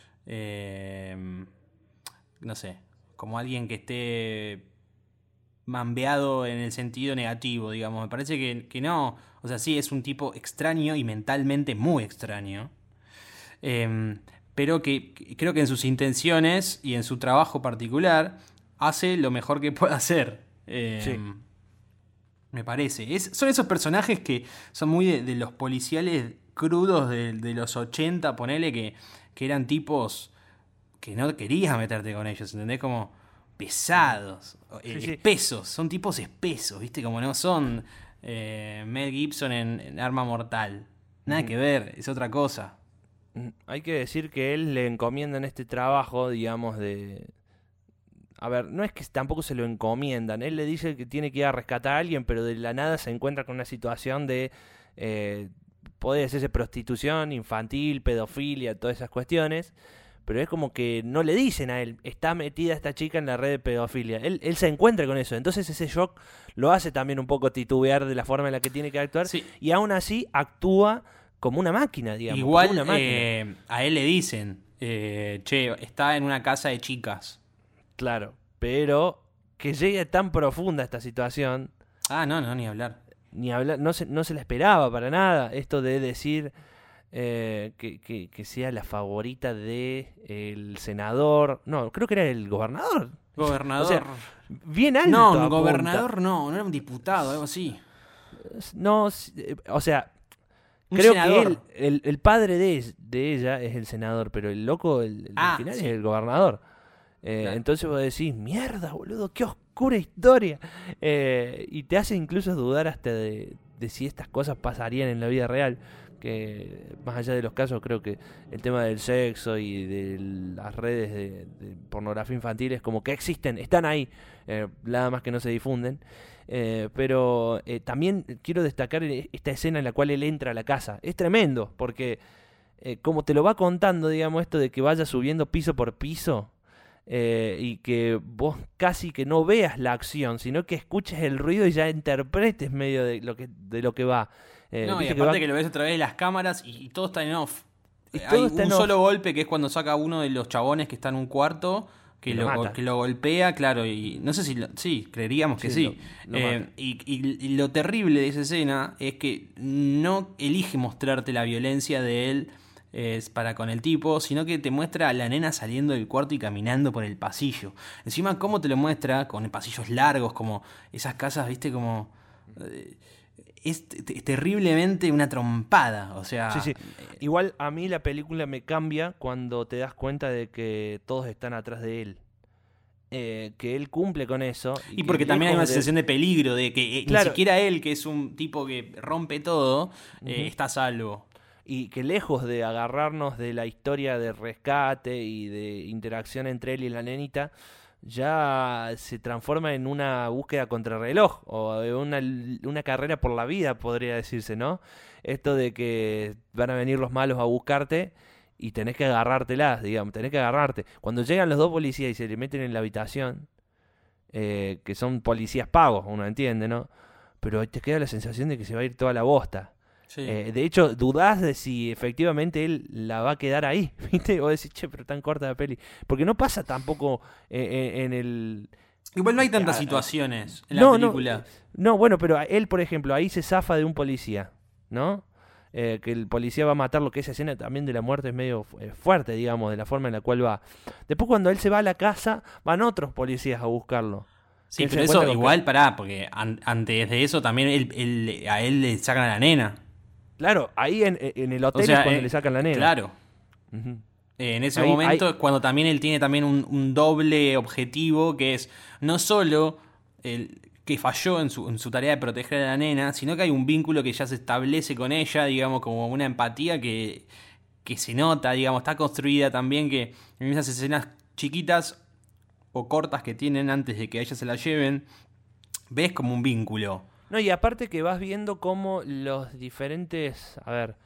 eh, no sé, como alguien que esté mambeado en el sentido negativo, digamos, me parece que, que no, o sea, sí es un tipo extraño y mentalmente muy extraño. Eh, pero que, que creo que en sus intenciones y en su trabajo particular hace lo mejor que puede hacer. Eh,
Sí.
Me parece. Es, son esos personajes que son muy de, de los policiales crudos de, de los ochenta, ponele, que, que eran tipos que no querías meterte con ellos, ¿entendés? Como pesados, eh,
Sí, sí.
espesos, son tipos espesos, ¿viste? Como no son eh, Mel Gibson en, en Arma Mortal. Nada que ver, es otra cosa.
Hay que decir que él le encomiendan este trabajo, digamos, de... A ver, no es que tampoco se lo encomiendan. Él le dice que tiene que ir a rescatar a alguien, pero de la nada se encuentra con una situación de... Eh, puede hacerse prostitución infantil, pedofilia, todas esas cuestiones. Pero es como que no le dicen a él, está metida esta chica en la red de pedofilia. Él, él se encuentra con eso. Entonces ese shock lo hace también un poco titubear de la forma en la que tiene que actuar.
Sí.
Y aún así actúa como una máquina, digamos.
Igual
como una máquina.
eh, a él le dicen, eh, che, está en una casa de chicas.
Claro, pero que llegue tan profunda esta situación,
Ah, no, no, ni hablar.
ni hablar, no se, no se la esperaba para nada. Esto de decir eh, que, que, que sea la favorita de el senador, no, creo que era el gobernador.
Gobernador.
O sea, bien alto.
no,
apunta.
gobernador no, no era un diputado, algo así.
No, eh, o sea,
Un
creo
senador.
que él, el, el padre de, de ella es el senador, pero el loco, el, el
Ah,
final
sí.
es el gobernador. Eh,
Claro.
Entonces vos decís, mierda, boludo, qué oscura historia. Eh, y te hace incluso dudar hasta de, de si estas cosas pasarían en la vida real. Que más allá de los casos, creo que el tema del sexo y de las redes de, de pornografía infantil es como que existen, están ahí, eh, nada más que no se difunden. Eh, pero eh, también quiero destacar esta escena en la cual él entra a la casa. Es tremendo, porque eh, como te lo va contando, digamos, esto de que vaya subiendo piso por piso. Eh, y que vos casi que no veas la acción, sino que escuches el ruido y ya interpretes medio de lo que, de lo que va. Eh,
no, y
viste
aparte
que
que,
va-
lo ves a través de las cámaras y, y todo está en off.
Y
hay
todo
un
está en off.
solo golpe que es cuando saca uno de los chabones que está en un cuarto, que
Y lo
lo,
mata.
que lo golpea, claro, y no sé si... Lo, sí, creeríamos que
Sí,
sí.
lo- lo
Eh,
mata.
y, y- y lo terrible de esa escena es que no elige mostrarte la violencia de él eh, para con el tipo, sino que te muestra a la nena saliendo del cuarto y caminando por el pasillo. Encima, ¿cómo te lo muestra? Con pasillos largos, como esas casas, viste, como... eh, es t- t- terriblemente una trompada, o sea...
Sí, sí.
eh,
Igual a mí la película me cambia cuando te das cuenta de que todos están atrás de él. Eh, que él cumple con eso.
Y
que
porque también hay una
lejos de-
sensación de peligro, de que eh,
Claro.
ni siquiera él, que es un tipo que rompe todo, eh,
Ujú.
está a salvo.
Y que lejos de agarrarnos de la historia de rescate y de interacción entre él y la nenita, ya se transforma en una búsqueda contrarreloj o de una, una carrera por la vida, podría decirse, ¿no? Esto de que van a venir los malos a buscarte y tenés que agarrártelas, digamos, tenés que agarrarte. Cuando llegan los dos policías y se le meten en la habitación, eh, que son policías pagos, uno entiende, ¿no? Pero te queda la sensación de que se va a ir toda la bosta.
Sí.
Eh, de hecho, dudás de si efectivamente él la va a quedar ahí, ¿viste? O decís, che, pero tan corta la peli. Porque no pasa tampoco eh, eh, en el...
Igual no hay tantas
Ah,
situaciones en
no,
la
no,
película.
No, bueno, pero a él, por ejemplo, ahí se zafa de un policía, ¿no? Eh, que el policía va a matarlo, que esa escena también de la muerte es medio eh, fuerte, digamos, de la forma en la cual va. Después cuando él se va a la casa, van otros policías a buscarlo.
Sí,
Que se
pero
encuentra
eso
con
igual, pará, porque an- antes de eso también él- él- a él le sacan a la nena.
Claro, ahí en, en el hotel
O sea,
es cuando
eh,
le sacan la nena.
Claro.
Ujú.
Eh, en ese
Ahí-
momento
ahí-
es cuando también él tiene también un, un doble objetivo, que es no solo el que falló en su, en su tarea de proteger a la nena, sino que hay un vínculo que ya se establece con ella, digamos, como una empatía que, que se nota, digamos, está construida también, que en esas escenas chiquitas o cortas que tienen antes de que a ella se la lleven, ves como un vínculo.
No, y aparte que vas viendo cómo los diferentes, a ver,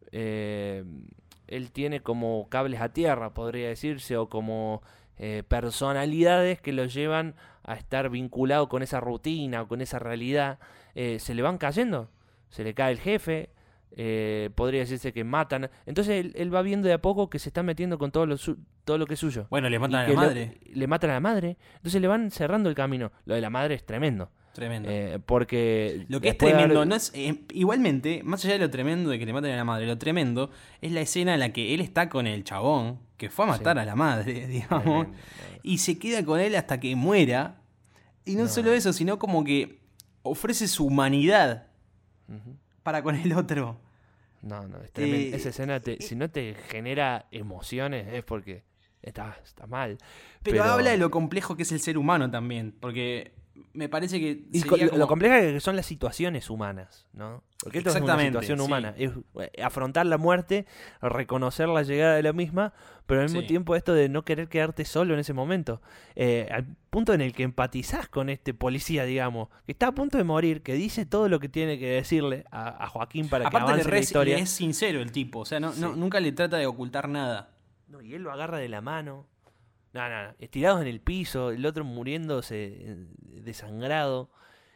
eh, él tiene como cables a tierra, podría decirse, o como eh, personalidades que lo llevan a estar vinculado con esa rutina o con esa realidad, eh, se le van cayendo, se le cae el jefe, eh, podría decirse que matan, entonces él, él va viendo de a poco que se está metiendo con todo lo, su- todo lo que es suyo.
Bueno, le
Y
matan a
que
la
lo-
madre.
le matan a la madre, entonces le van cerrando el camino. Lo de la madre es tremendo.
Tremendo.
Eh, porque
Lo que es
después de
tremendo,
haber-
no es eh, igualmente, más allá de lo tremendo de que le maten a la madre, lo tremendo es la escena en la que él está con el chabón que fue a matar
Sí.
a la madre, digamos,
Tremendo,
y se queda con él hasta que muera. Y no,
No.
solo eso, sino como que ofrece su humanidad
Ujú.
para con el otro.
No, no, es tremendo.
Eh,
Esa escena, te- si no te genera emociones, es porque está, está mal.
Pero, habla de lo complejo que es el ser humano también, porque me parece que
Y
sería
co- lo-
como-
lo compleja que son las situaciones humanas, ¿no? Porque esto es una
Exactamente,
situación
sí.
humana. Es eh, afrontar la muerte, reconocer la llegada de la misma, pero al mismo
Sí.
tiempo esto de no querer quedarte solo en ese momento. Eh, al punto en el que empatizás con este policía, digamos, que está a punto de morir, que dice todo lo que tiene que decirle a, a Joaquín para que
aparte le,
avance la
re-
historia.
le es sincero el tipo, o sea, no, no-
Sí.
nunca le trata de ocultar nada.
No, y él lo agarra de la mano. No, no, no. Estirados en el piso, el otro muriéndose eh, desangrado.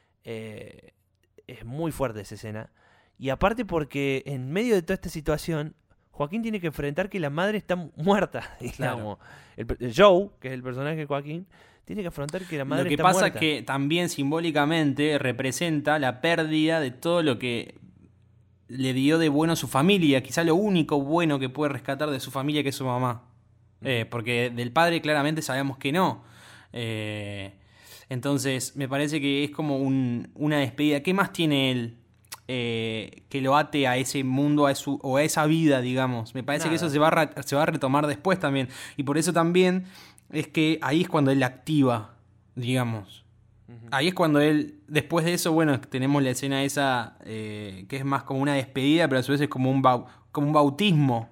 Eh, es muy fuerte esa escena. Y aparte porque en medio de toda esta situación, Joaquín tiene que enfrentar que la madre está mu- muerta. Digamos. El, per- el Joe, que es el personaje de Joaquín, tiene que afrontar que la madre
Lo que
está
pasa
muerta.
es que también simbólicamente representa la pérdida de todo lo que le dio de bueno a su familia, quizá lo único bueno que puede rescatar de su familia, que es su mamá. Eh, porque del padre claramente sabemos que no. Eh, entonces me parece que es como un- una despedida. ¿Qué más tiene él eh, que lo ate a ese mundo a su, o a esa vida, digamos? Me parece que
Nada.
eso se va, a ra- se va a retomar después también. Y por eso también es que ahí es cuando él activa, digamos. Ahí es cuando él, después de eso, bueno, tenemos la escena esa eh, que es más como una despedida, pero a su vez es como un, bau- como un bautismo.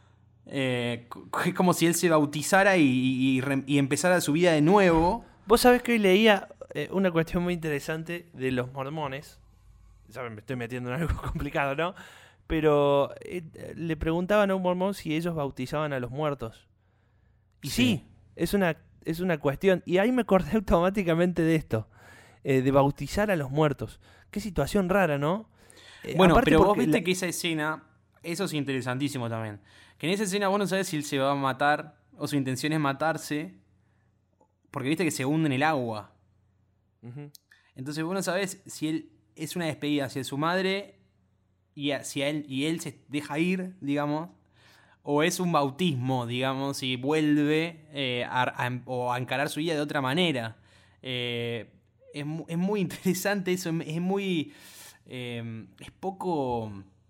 Eh, co- es como si él se bautizara y, y- y re- y empezara su vida de nuevo.
Vos sabés que hoy leía eh, una cuestión muy interesante de los mormones. Saben, me estoy metiendo en algo complicado, ¿no? Pero eh, le preguntaban a un mormón si ellos bautizaban a los muertos. Y sí,
Sí.
es, una, es una cuestión. Y ahí me acordé automáticamente de esto, eh, de bautizar a los muertos. Qué situación rara, ¿no? Eh,
Bueno,
aparte
pero vos
porque
viste
la-
que esa escena eso es interesantísimo también. Que en esa escena vos no sabés si él se va a matar o su intención es matarse, porque viste que se hunde en el agua.
Ujú.
Entonces vos no sabés si él es una despedida hacia su madre y hacia él, y él se deja ir, digamos, o es un bautismo, digamos, y vuelve eh, a, a, o a encarar su vida de otra manera. Eh, es, es muy interesante eso, es muy... Eh, es poco...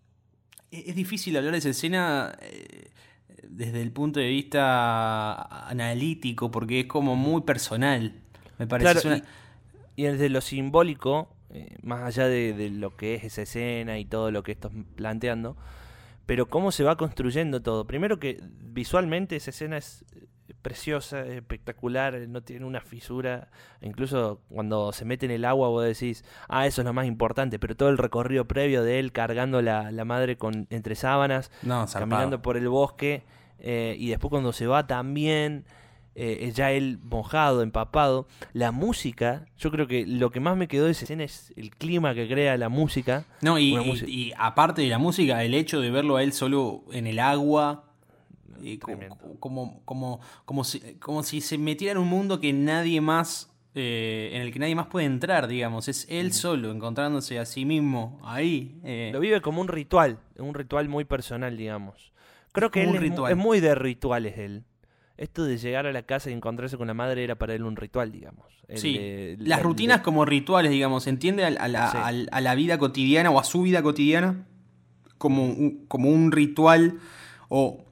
Es, es difícil hablar de esa escena eh, desde el punto de vista analítico, porque es como muy personal, me parece.
Claro,
Es una-
y, y desde lo simbólico, eh, más allá de, de lo que es esa escena y todo lo que estás planteando, pero cómo se va construyendo todo. Primero que visualmente esa escena es eh, preciosa, es espectacular, no tiene una fisura. Incluso cuando se mete en el agua vos decís, ah, eso es lo más importante, pero todo el recorrido previo de él cargando la, la madre con entre sábanas,
No, zarpado.
caminando por el bosque, eh, y después cuando se va también, eh, ya él mojado, empapado. La música, yo creo que lo que más me quedó de esa escena es el clima que crea la música.
No, y,
Una
y-
música-
y aparte de la música, el hecho de verlo a él solo en el agua, eh, co-
Tremendo.
como, como, como, si, como si se metiera en un mundo que nadie más, eh, en el que nadie más puede entrar, digamos. Es él solo, encontrándose a sí mismo ahí. eh.
Lo vive como un ritual, un ritual muy personal, digamos. Creo que
Como
él
un
es, mu-
ritual.
es muy de rituales él. Esto de llegar a la casa y encontrarse con la madre era para él un ritual, digamos. El
Sí,
de-
las
el
rutinas
de-
como rituales, digamos, entiende a, a la,
Sí.
al- a la vida cotidiana o a su vida cotidiana como un, como un ritual o,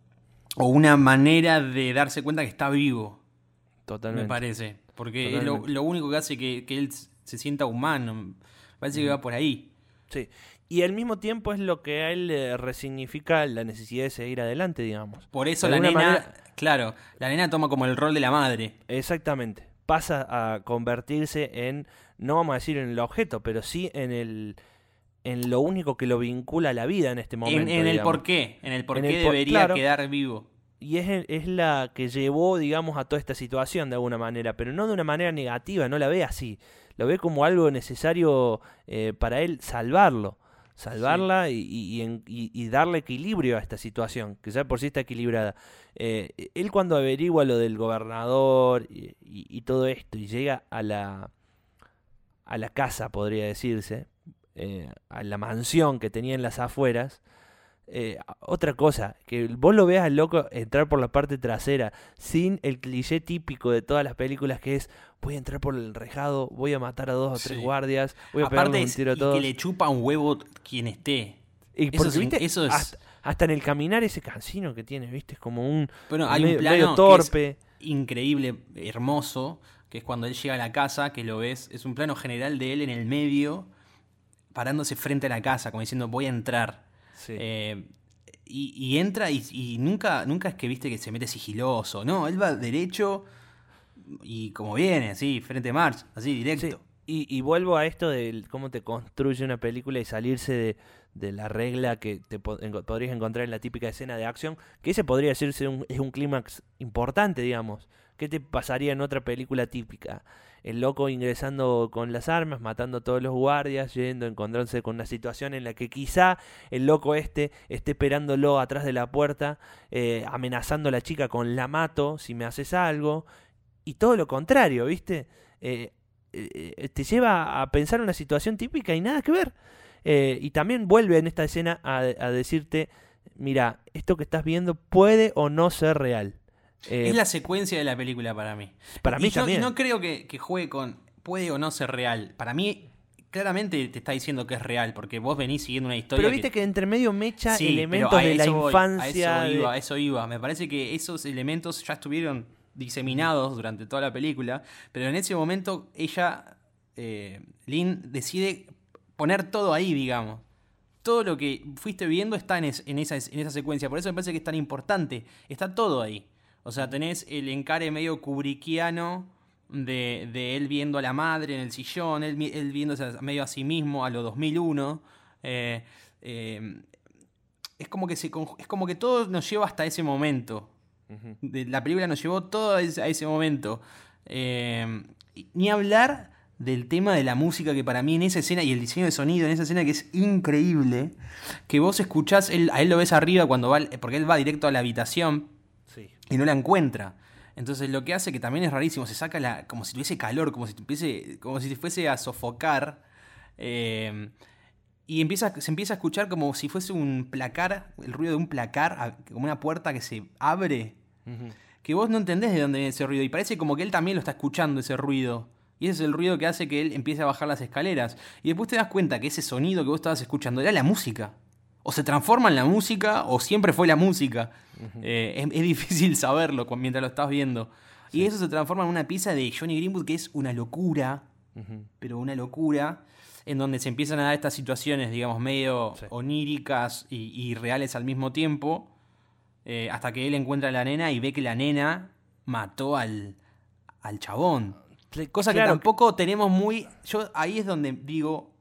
o una manera de darse cuenta que está vivo,
Totalmente.
me parece. Porque es lo,
Totalmente.
lo único que hace que, que él se sienta humano. Me parece que va por ahí.
Sí. Y al mismo tiempo es lo que a él le resignifica la necesidad de seguir adelante, digamos.
Por eso
De
la
alguna
nena,
manera-
claro, la nena toma como el rol de la madre.
Exactamente. Pasa a convertirse en, no vamos a decir en el objeto, pero sí en el en lo único que lo vincula a la vida en este momento.
En, en el
digamos.
por qué, en el por
En
qué
el por-
debería
claro.
quedar vivo.
Y es, el- es la que llevó, digamos, a toda esta situación de alguna manera, pero no de una manera negativa, no la ve así. Lo ve como algo necesario eh, para él salvarlo. Salvarla y, y- y en- y- y darle equilibrio a esta situación, que ya por sí está equilibrada. Eh, él cuando averigua lo del gobernador y, y- y todo esto y llega a la, a la casa, podría decirse, eh, a la mansión que tenía en las afueras, eh, otra cosa, que vos lo veas al loco entrar por la parte trasera, sin el cliché típico de todas las películas que es, voy a entrar por el enrejado, voy a matar a dos o tres
Sí.
guardias, voy a
Aparte
pegarle un
es-
tiro a
y
todos.
que le chupa un huevo quien esté.
Y
eso
porque,
es in-
¿viste?
eso es-
Hasta, hasta en el caminar ese cansino que tiene, ¿viste? Es como un
Bueno, hay
medio,
un plano
medio
que
torpe.
es increíble, hermoso, que es cuando él llega a la casa, que lo ves, es un plano general de él en el medio, parándose frente a la casa, como diciendo, voy a entrar.
Sí.
Eh, y, y entra y, y nunca, nunca es que viste que se mete sigiloso, no, él va derecho y como viene, así, frente a March, así, directo.
Sí, Y, y vuelvo a esto de cómo te construye una película y salirse de, de la regla que te po- enco- podrías encontrar en la típica escena de acción, que ese podría decirse un, es un clímax importante, digamos. ¿Qué te pasaría en otra película típica? El loco ingresando con las armas, matando a todos los guardias, yendo, encontrándose con una situación en la que quizá el loco este esté esperándolo atrás de la puerta, eh, amenazando a la chica con la mato si me haces algo, y todo lo contrario, ¿viste? Eh, eh, te lleva a pensar una situación típica y nada que ver. Eh, y también vuelve en esta escena a, a decirte, mira, esto que estás viendo puede o no ser real. Eh,
Es la secuencia de la película para mí.
Para mí
y yo,
también.
y no creo que, que juegue con puede o no ser real. Para mí, claramente te está diciendo que es real, porque vos venís siguiendo una historia.
pero viste que, entre medio mecha
Sí,
elementos
pero a
de la
eso voy,
infancia.
A eso
de-
iba, a eso iba. Me parece que esos elementos ya estuvieron diseminados durante toda la película, pero en ese momento ella, eh, Lynn, decide poner todo ahí, digamos. Todo lo que fuiste viendo está en, es- en, esa, en esa secuencia. Por eso me parece que es tan importante. Está todo ahí. O sea, tenés el encare medio kubrickiano de, de él viendo a la madre en el sillón, él, mi- él viéndose a- medio a sí mismo a lo dos mil uno. Eh, eh, es, como que se, conj- es como que todo nos lleva hasta ese momento.
Ujú.
De, la película nos llevó todo a ese, a ese momento. Eh, y- ni hablar del tema de la música, que para mí en esa escena, y el diseño de sonido en esa escena que es increíble, que vos escuchás, él, a él lo ves arriba cuando va, porque él va directo a la habitación
Sí.
y no la encuentra. Entonces lo que hace, que también es rarísimo, se saca la, como si tuviese calor, como si tuviese, como si fuese a sofocar, eh, y empieza, se empieza a escuchar como si fuese un placar, el ruido de un placar, como una puerta que se abre,
Ujú.
que vos no entendés de dónde viene ese ruido, y parece como que él también lo está escuchando, ese ruido. Y ese es el ruido que hace que él empiece a bajar las escaleras. Y después te das cuenta que ese sonido que vos estabas escuchando era la música. O se transforma en la música, o siempre fue la música. Uh-huh. eh, es, es difícil saberlo mientras lo estás viendo. Sí. Y eso se transforma en una pieza de Johnny Greenwood que es una locura. Uh-huh. Pero una locura. En donde se empiezan a dar estas situaciones, digamos, medio sí. oníricas y, y reales al mismo tiempo. Eh, hasta que él encuentra a la nena y ve que la nena mató al, al chabón. Cosa claro, que tampoco que... tenemos muy... Yo ahí es donde digo,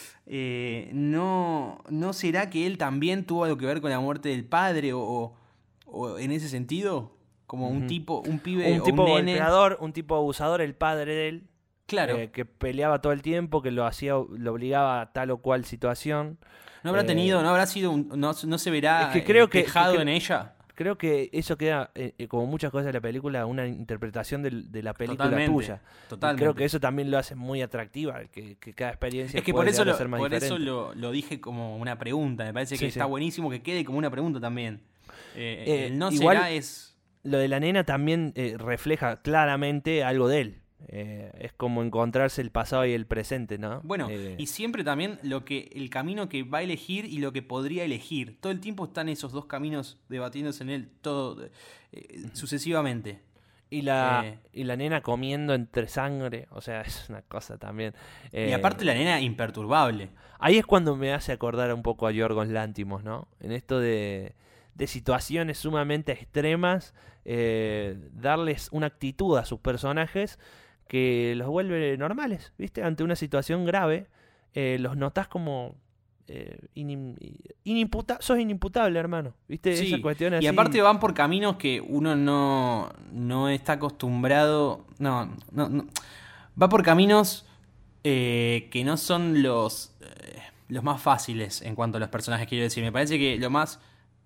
eh, no, ¿no será que él también tuvo algo que ver con la muerte del padre? O, o, o en ese sentido, como uh-huh. un tipo, un pibe
un
o
tipo
un nene...
golpeador, un tipo abusador, el padre de él.
Claro.
Eh, que peleaba todo el tiempo, que lo hacía, lo obligaba a tal o cual situación.
¿No habrá eh, tenido, no habrá sido, un, no, no se verá
es que creo
eh,
que,
dejado
que,
en ella?
Creo que eso queda, eh, como muchas cosas de la película, una interpretación de, de la película
totalmente,
tuya.
Totalmente.
Y creo que eso también lo hace muy atractiva, que, que cada experiencia
es que
puede
por eso lo,
ser más
por
diferente.
eso lo, lo dije como una pregunta. Me parece que sí, está sí. buenísimo que quede como una pregunta también. Eh, eh, el no
igual,
será es...
Lo de la nena también eh, refleja claramente algo de él. Eh, es como encontrarse el pasado y el presente, ¿no?
Bueno,
eh...
y siempre también lo que el camino que va a elegir y lo que podría elegir. Todo el tiempo están esos dos caminos debatiéndose en él, todo eh, sucesivamente.
Y la, eh... y la nena comiendo entre sangre, o sea, es una cosa también.
Eh... Y aparte la nena imperturbable.
Ahí es cuando me hace acordar un poco a Yorgos Lanthimos, ¿no? En esto de, de situaciones sumamente extremas, eh, darles una actitud a sus personajes que los vuelve normales, ¿viste? Ante una situación grave, eh, los notás como eh, inim, inimputa, sos inimputable, hermano, ¿viste?
Sí,
esa cuestión así.
Y aparte van por caminos que uno no, no está acostumbrado, no, no, no. Va por caminos eh, que no son los, eh, los más fáciles en cuanto a los personajes, quiero decir. Me parece que lo más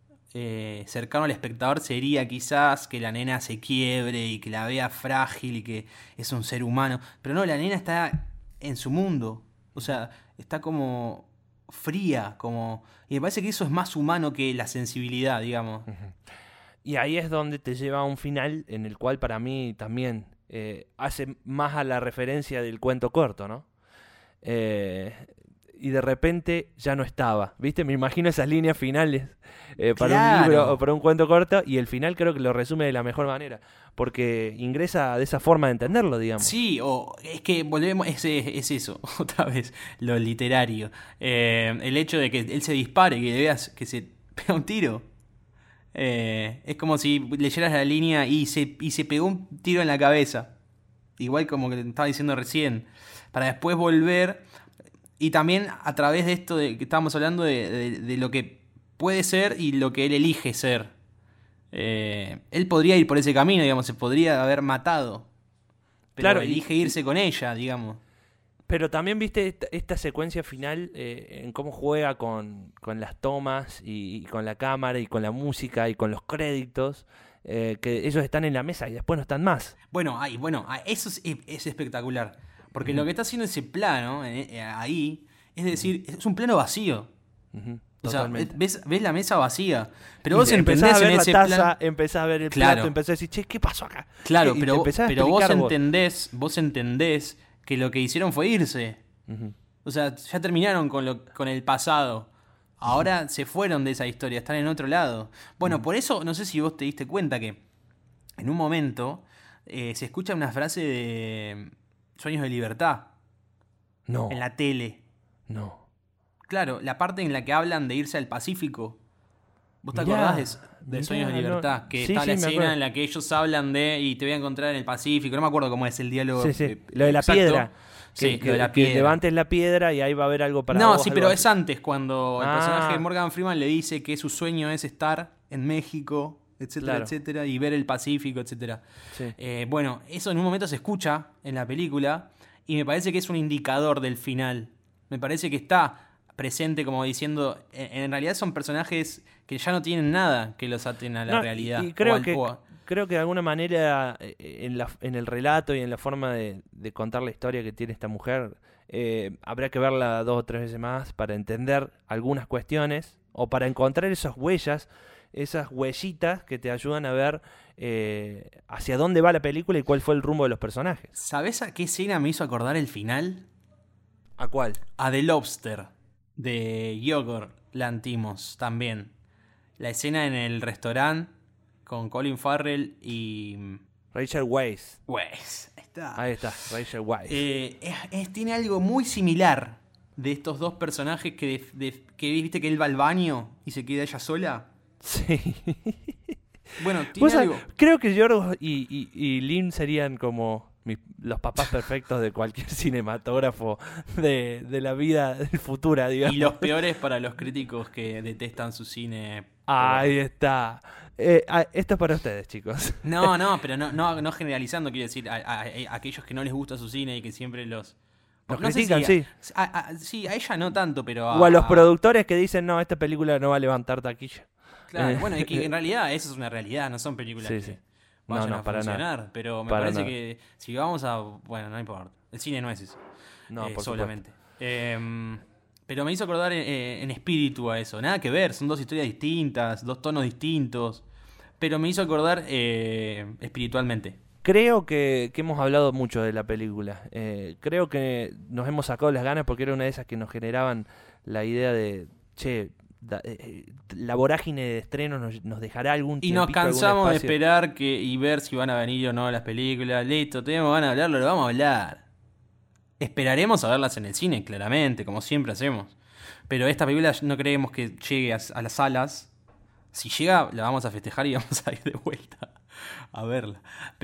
Eh, cercano al espectador sería quizás que la nena se quiebre y que la vea frágil y que es un ser humano, pero no, la nena está en su mundo, o sea, está como fría, como, y me parece que eso es más humano que la sensibilidad, digamos.
Uh-huh. Y ahí es donde te lleva a un final en el cual para mí también eh, hace más a la referencia del cuento corto, ¿no? Eh, y de repente ya no estaba, ¿viste? Me imagino esas líneas finales eh, para
claro.
un libro o para un cuento corto, y el final creo que lo resume de la mejor manera, porque ingresa de esa forma de entenderlo, digamos.
Sí, o es que volvemos, es, es eso, otra vez, lo literario. Eh, el hecho de que él se dispare, que le veas que se pega un tiro. Eh, es como si leyeras la línea y se, y se pegó un tiro en la cabeza. Igual como que te estaba diciendo recién. Para después volver... Y también a través de esto de que estábamos hablando de, de, de lo que puede ser y lo que él elige ser. Eh, él podría ir por ese camino, digamos, se podría haber matado. Pero claro, elige y, irse con ella, digamos.
Pero también viste esta, esta secuencia final eh, en cómo juega con, con las tomas y, y con la cámara y con la música y con los créditos. Eh, que ellos están en la mesa y después no están más.
Bueno, ay, bueno, eso es, es espectacular. Porque uh-huh. lo que está haciendo ese plano eh, ahí, es decir, es un plano vacío.
Uh-huh.
O sea, ves, ves la mesa vacía. Pero
y
vos entendés
a ver
en
la
ese
taza,
plan...
empezás a ver el
claro.
plato, empezás a decir, che, ¿qué pasó acá?
Claro,
y
pero, pero vos
vos.
entendés, vos entendés que lo que hicieron fue irse.
Uh-huh.
O sea, ya terminaron con, lo, con el pasado. Ahora uh-huh. se fueron de esa historia, están en otro lado. Bueno, uh-huh. por eso, no sé si vos te diste cuenta que en un momento eh, se escucha una frase de Sueños de Libertad.
No.
En la tele.
No.
Claro, la parte en la que hablan de irse al Pacífico. ¿Vos te
mirá,
acordás de, de Sueños de Libertad?
No.
Que
sí,
está
sí,
la escena en la que ellos hablan de y te voy a encontrar en el Pacífico. No me acuerdo cómo es el diálogo.
Sí, sí.
Eh,
lo de la
exacto.
piedra. Que,
Sí,
que,
lo de la
que
piedra.
levantes la piedra y ahí va a haber algo para
No,
vos,
sí,
algo
pero
así.
es antes, cuando el
ah.
personaje de Morgan Freeman le dice que su sueño es estar en México, etcétera,
claro.
etcétera, y ver el Pacífico, etcétera.
Sí.
Eh, bueno, eso en un momento se escucha en la película y me parece que es un indicador del final. Me parece que está presente como diciendo, en, en realidad son personajes que ya no tienen nada que los aten a la
No,
realidad.
Y, y creo
o al,
que
o a-
creo que de alguna manera eh, en, la, en el relato y en la forma de, de contar la historia que tiene esta mujer, eh, habría que verla dos o tres veces más para entender algunas cuestiones o para encontrar esas huellas, esas huellitas que te ayudan a ver eh, hacia dónde va la película y cuál fue el rumbo de los personajes.
¿Sabés a qué escena me hizo acordar el final?
¿A cuál?
A The Lobster, de Yorgos Lanthimos también. La escena en el restaurante con Colin Farrell y...
Rachel Weisz.
Weisz, ahí está.
Ahí está, Rachel Weisz.
Eh, es- es- tiene algo muy similar de estos dos personajes que, de- de- que viste que él va al baño y se queda ella sola.
Sí.
Bueno,
Vos
tiene
sabés,
algo...
creo que Yorgos y, y, y Lin serían como mis- los papás perfectos de cualquier cinematógrafo de, de la vida del futura, digamos.
Y los peores para los críticos que detestan su cine.
Ahí está. Eh, ah, esto es para ustedes, chicos.
No, no, pero no, no, no generalizando, quiero decir, a, a- a aquellos que no les gusta su cine y que siempre los...
Los
no sé
critican,
si
sí.
a- a- sí, a ella no tanto, pero
O a los productores que dicen, no, esta película no va a levantar taquilla.
Claro,
Eh.
bueno, es que en realidad eso es una realidad, no son películas
Sí,
que
sí.
vayan
No, no,
a
para
funcionar,
nada.
pero me
Para
parece
nada.
que si vamos a... Bueno, no importa, el cine no es eso,
No,
eh,
por
solamente. Em, pero me hizo acordar en, en espíritu a eso, nada que ver, son dos historias distintas, dos tonos distintos, pero me hizo acordar eh, espiritualmente.
Creo que, que hemos hablado mucho de la película. Eh, creo que nos hemos sacado las ganas porque era una de esas que nos generaban la idea de, che, da- eh, la vorágine de estreno nos, nos dejará algún
Y nos
tiempito, algún
cansamos de
espacio.
esperar que y ver si van a venir o no las películas. Listo, tenemos ganas de hablarlo, lo vamos a hablar. Esperaremos a verlas en el cine, claramente, como siempre hacemos. Pero esta película no creemos que llegue a, a las salas. Si llega, la vamos a festejar y vamos a ir de vuelta a verla.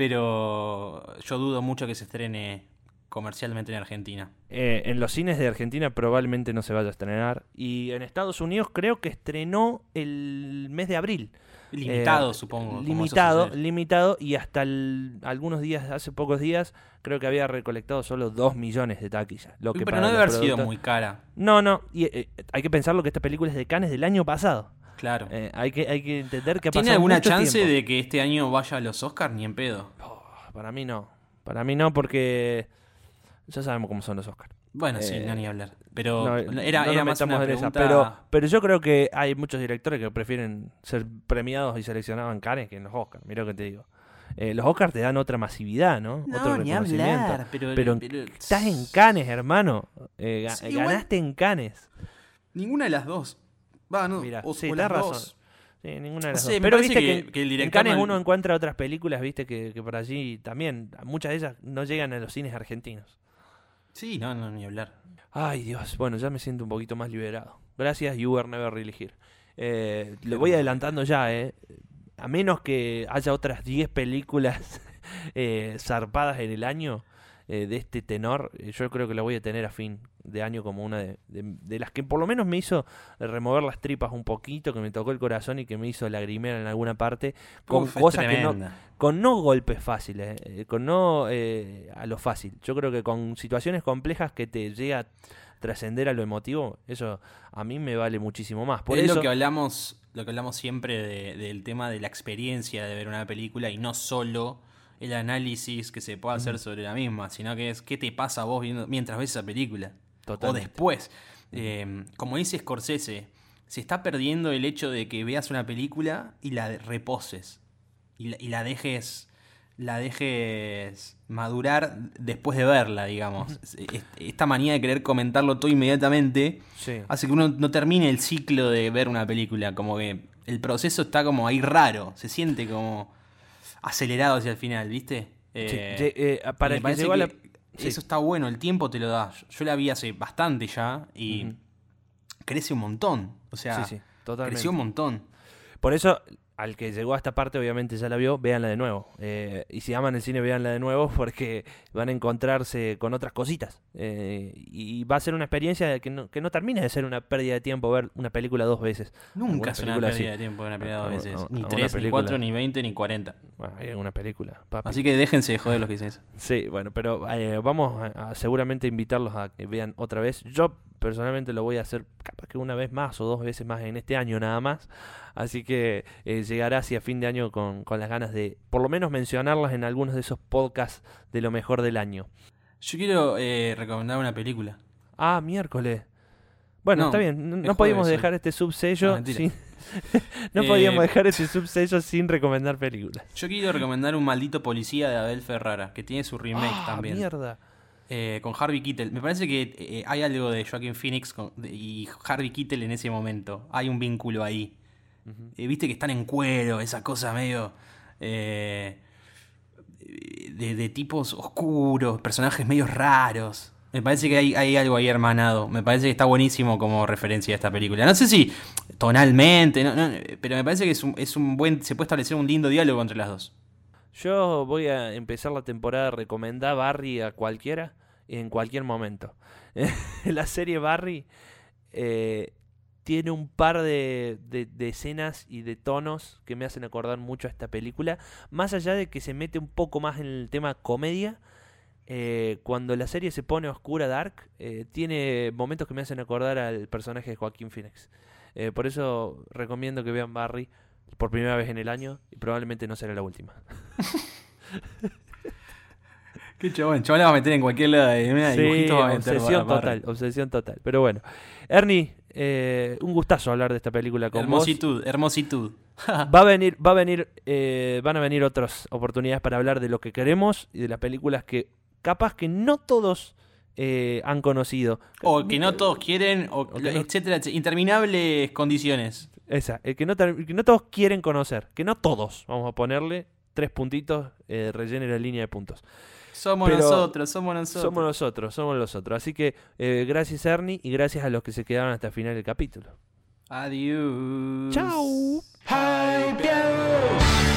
Pero yo dudo mucho que se estrene comercialmente en Argentina.
Eh, en los cines de Argentina probablemente no se vaya a estrenar. Y en Estados Unidos creo que estrenó el mes de abril.
Limitado,
Eh,
supongo. como
Limitado,
eso sucede.
limitado. Y hasta el- algunos días, hace pocos días, creo que había recolectado solo dos millones de taquillas. Lo que
Pero
para
no debe
los
haber sido
productores-
muy cara.
No, no. Y, eh, hay que pensarlo que esta película es de Cannes del año pasado.
Claro.
Eh, hay, que, hay que entender que ha
¿Tiene
pasado
alguna
mucho
chance
tiempo.
de que este año vaya a los Oscars? Ni en pedo.
Para mí no. Para mí no, porque ya sabemos cómo son los Oscars.
Bueno, sí,
Eh,
no ni hablar. Pero
No,
era,
no
era
nos
más
metamos
una
en esa,
pregunta...
pero, pero yo creo que hay muchos directores que prefieren ser premiados y seleccionados en Cannes que en los Oscars. Mira lo que te digo. Eh, los Oscars te dan otra masividad, ¿no?
No,
Otro
ni
reconocimiento.
hablar, pero-
pero,
pero-
estás en Cannes, hermano. Eh, ga-
Sí, igual-
ganaste en Cannes.
Ninguna de las dos. Va, no,
Mira,
o,
sí,
o
tenés
las
razón.
dos.
Sí, ninguna de las
No sé,
dos.
me
Pero
parece
viste
que-
que,
que el
en
director
Cannes
no-
uno encuentra otras películas, viste, que, que por allí también, muchas de ellas no llegan a los cines argentinos.
Sí, no, no, ni hablar.
Ay, Dios, bueno, ya me siento un poquito más liberado. Gracias, You Were Never Really Here. Eh, lo voy adelantando ya, ¿eh? A menos que haya otras diez películas eh, zarpadas en el año eh, de este tenor, eh, yo creo que la voy a tener a fin de año como una de, de- de las que por lo menos me hizo remover las tripas un poquito, que me tocó el corazón y que me hizo lagrimear en alguna parte, con
Uf, es
cosas que no,
tremenda.
con no golpes fáciles, eh, con no eh, a lo fácil. Yo creo que con situaciones complejas que te llega a trascender a lo emotivo, eso a mí me vale muchísimo más. Por
es
eso,
lo que hablamos, lo que hablamos siempre de- del tema de la experiencia de ver una película y no solo el análisis que se puede hacer sobre la misma, sino que es qué te pasa a vos viendo, mientras ves esa película.
Totalmente.
O después. Eh, como dice Scorsese, se está perdiendo el hecho de que veas una película y la reposes. Y la, y la dejes. La dejes madurar después de verla, digamos. Es- Esta manía de querer comentarlo todo inmediatamente
sí.
hace que uno no termine el ciclo de ver una película. Como que el proceso está como ahí raro. Se siente como acelerado hacia el final, ¿viste? Eh,
Sí, ye- eh, para
me
el que
parece
llegó a la-
que
sí.
eso está bueno, el tiempo te lo da. Yo, yo la vi hace bastante ya y
Ujú.
crece un montón. O sea,
Sí, sí, totalmente.
creció un montón.
Por eso, al que llegó a esta parte, obviamente ya la vio, véanla de nuevo. Eh, y si aman el cine, véanla de nuevo porque van a encontrarse con otras cositas. Eh, y va a ser una experiencia que no, que no termina de ser una pérdida de tiempo ver una película dos veces.
Nunca
Alguna
es una
película
pérdida
así.
de tiempo ver una película dos
Ah,
veces.
ah,
Ni
ah,
tres,
una
ni
película.
cuatro, ni veinte, ni cuarenta.
Bueno, hay alguna película, papi.
Así que déjense de joder los que dicen eso.
Sí, bueno, pero eh, vamos a, a seguramente invitarlos a que vean otra vez. Yo personalmente lo voy a hacer capaz que una vez más o dos veces más en este año nada más. Así que eh, llegará hacia fin de año con, con las ganas de por lo menos mencionarlas en algunos de esos podcasts de lo mejor del año.
Yo quiero eh, recomendar una película.
Ah, miércoles. Bueno,
No,
está bien. No,
es
no podíamos
jueves,
dejar
hoy.
este subsello
No, mentira.
sin... no
Eh,
podíamos dejar este subsello sin recomendar películas.
Yo quiero recomendar Un maldito policía de Abel Ferrara, que tiene su remake
Ah,
también.
mierda.
Eh, con Harvey Keitel. Me parece que eh, hay algo de Joaquin Phoenix con- de- y Harvey Keitel en ese momento. Hay un vínculo ahí.
Ujú.
Eh, Viste que están en cuero, esa cosa medio... eh, de, de tipos oscuros, personajes medio raros. Me parece que hay, hay algo ahí hermanado. Me parece que está buenísimo como referencia a esta película. No sé si tonalmente, no, no, pero me parece que es un, es un buen... Se puede establecer un lindo diálogo entre las dos.
Yo voy a empezar la temporada de recomendar Barry a cualquiera en cualquier momento. La serie Barry eh, tiene un par de, de- de escenas y de tonos que me hacen acordar mucho a esta película. Más allá de que se mete un poco más en el tema comedia, eh, cuando la serie se pone oscura, dark, eh, tiene momentos que me hacen acordar al personaje de Joaquín Phoenix. Eh, por eso recomiendo que vean Barry por primera vez en el año y probablemente no será la última.
Qué chabón, chabón la va a meter en cualquier lado de mira,
Sí,
dibujitos va a meter
obsesión
barra.
total, obsesión total. Pero bueno, Ernie, eh, un gustazo hablar de esta película con
Hermositud, hermositud.
vos. Va a venir, va a venir, eh, van a venir otras oportunidades para hablar de lo que queremos y de las películas que capaz que no todos eh, han conocido.
O que no todos quieren, o,
O que no-
etcétera, etcétera. Interminables condiciones.
Esa, el que no, ter- que no todos quieren conocer, que no todos, vamos a ponerle tres puntitos, eh, rellene la línea de puntos.
Somos
Pero
nosotros, somos nosotros.
Somos nosotros, somos los otros. Así que eh, gracias Ernie y gracias a los que se quedaron hasta el final del capítulo.
Adiós.
Chau.
Hypeados.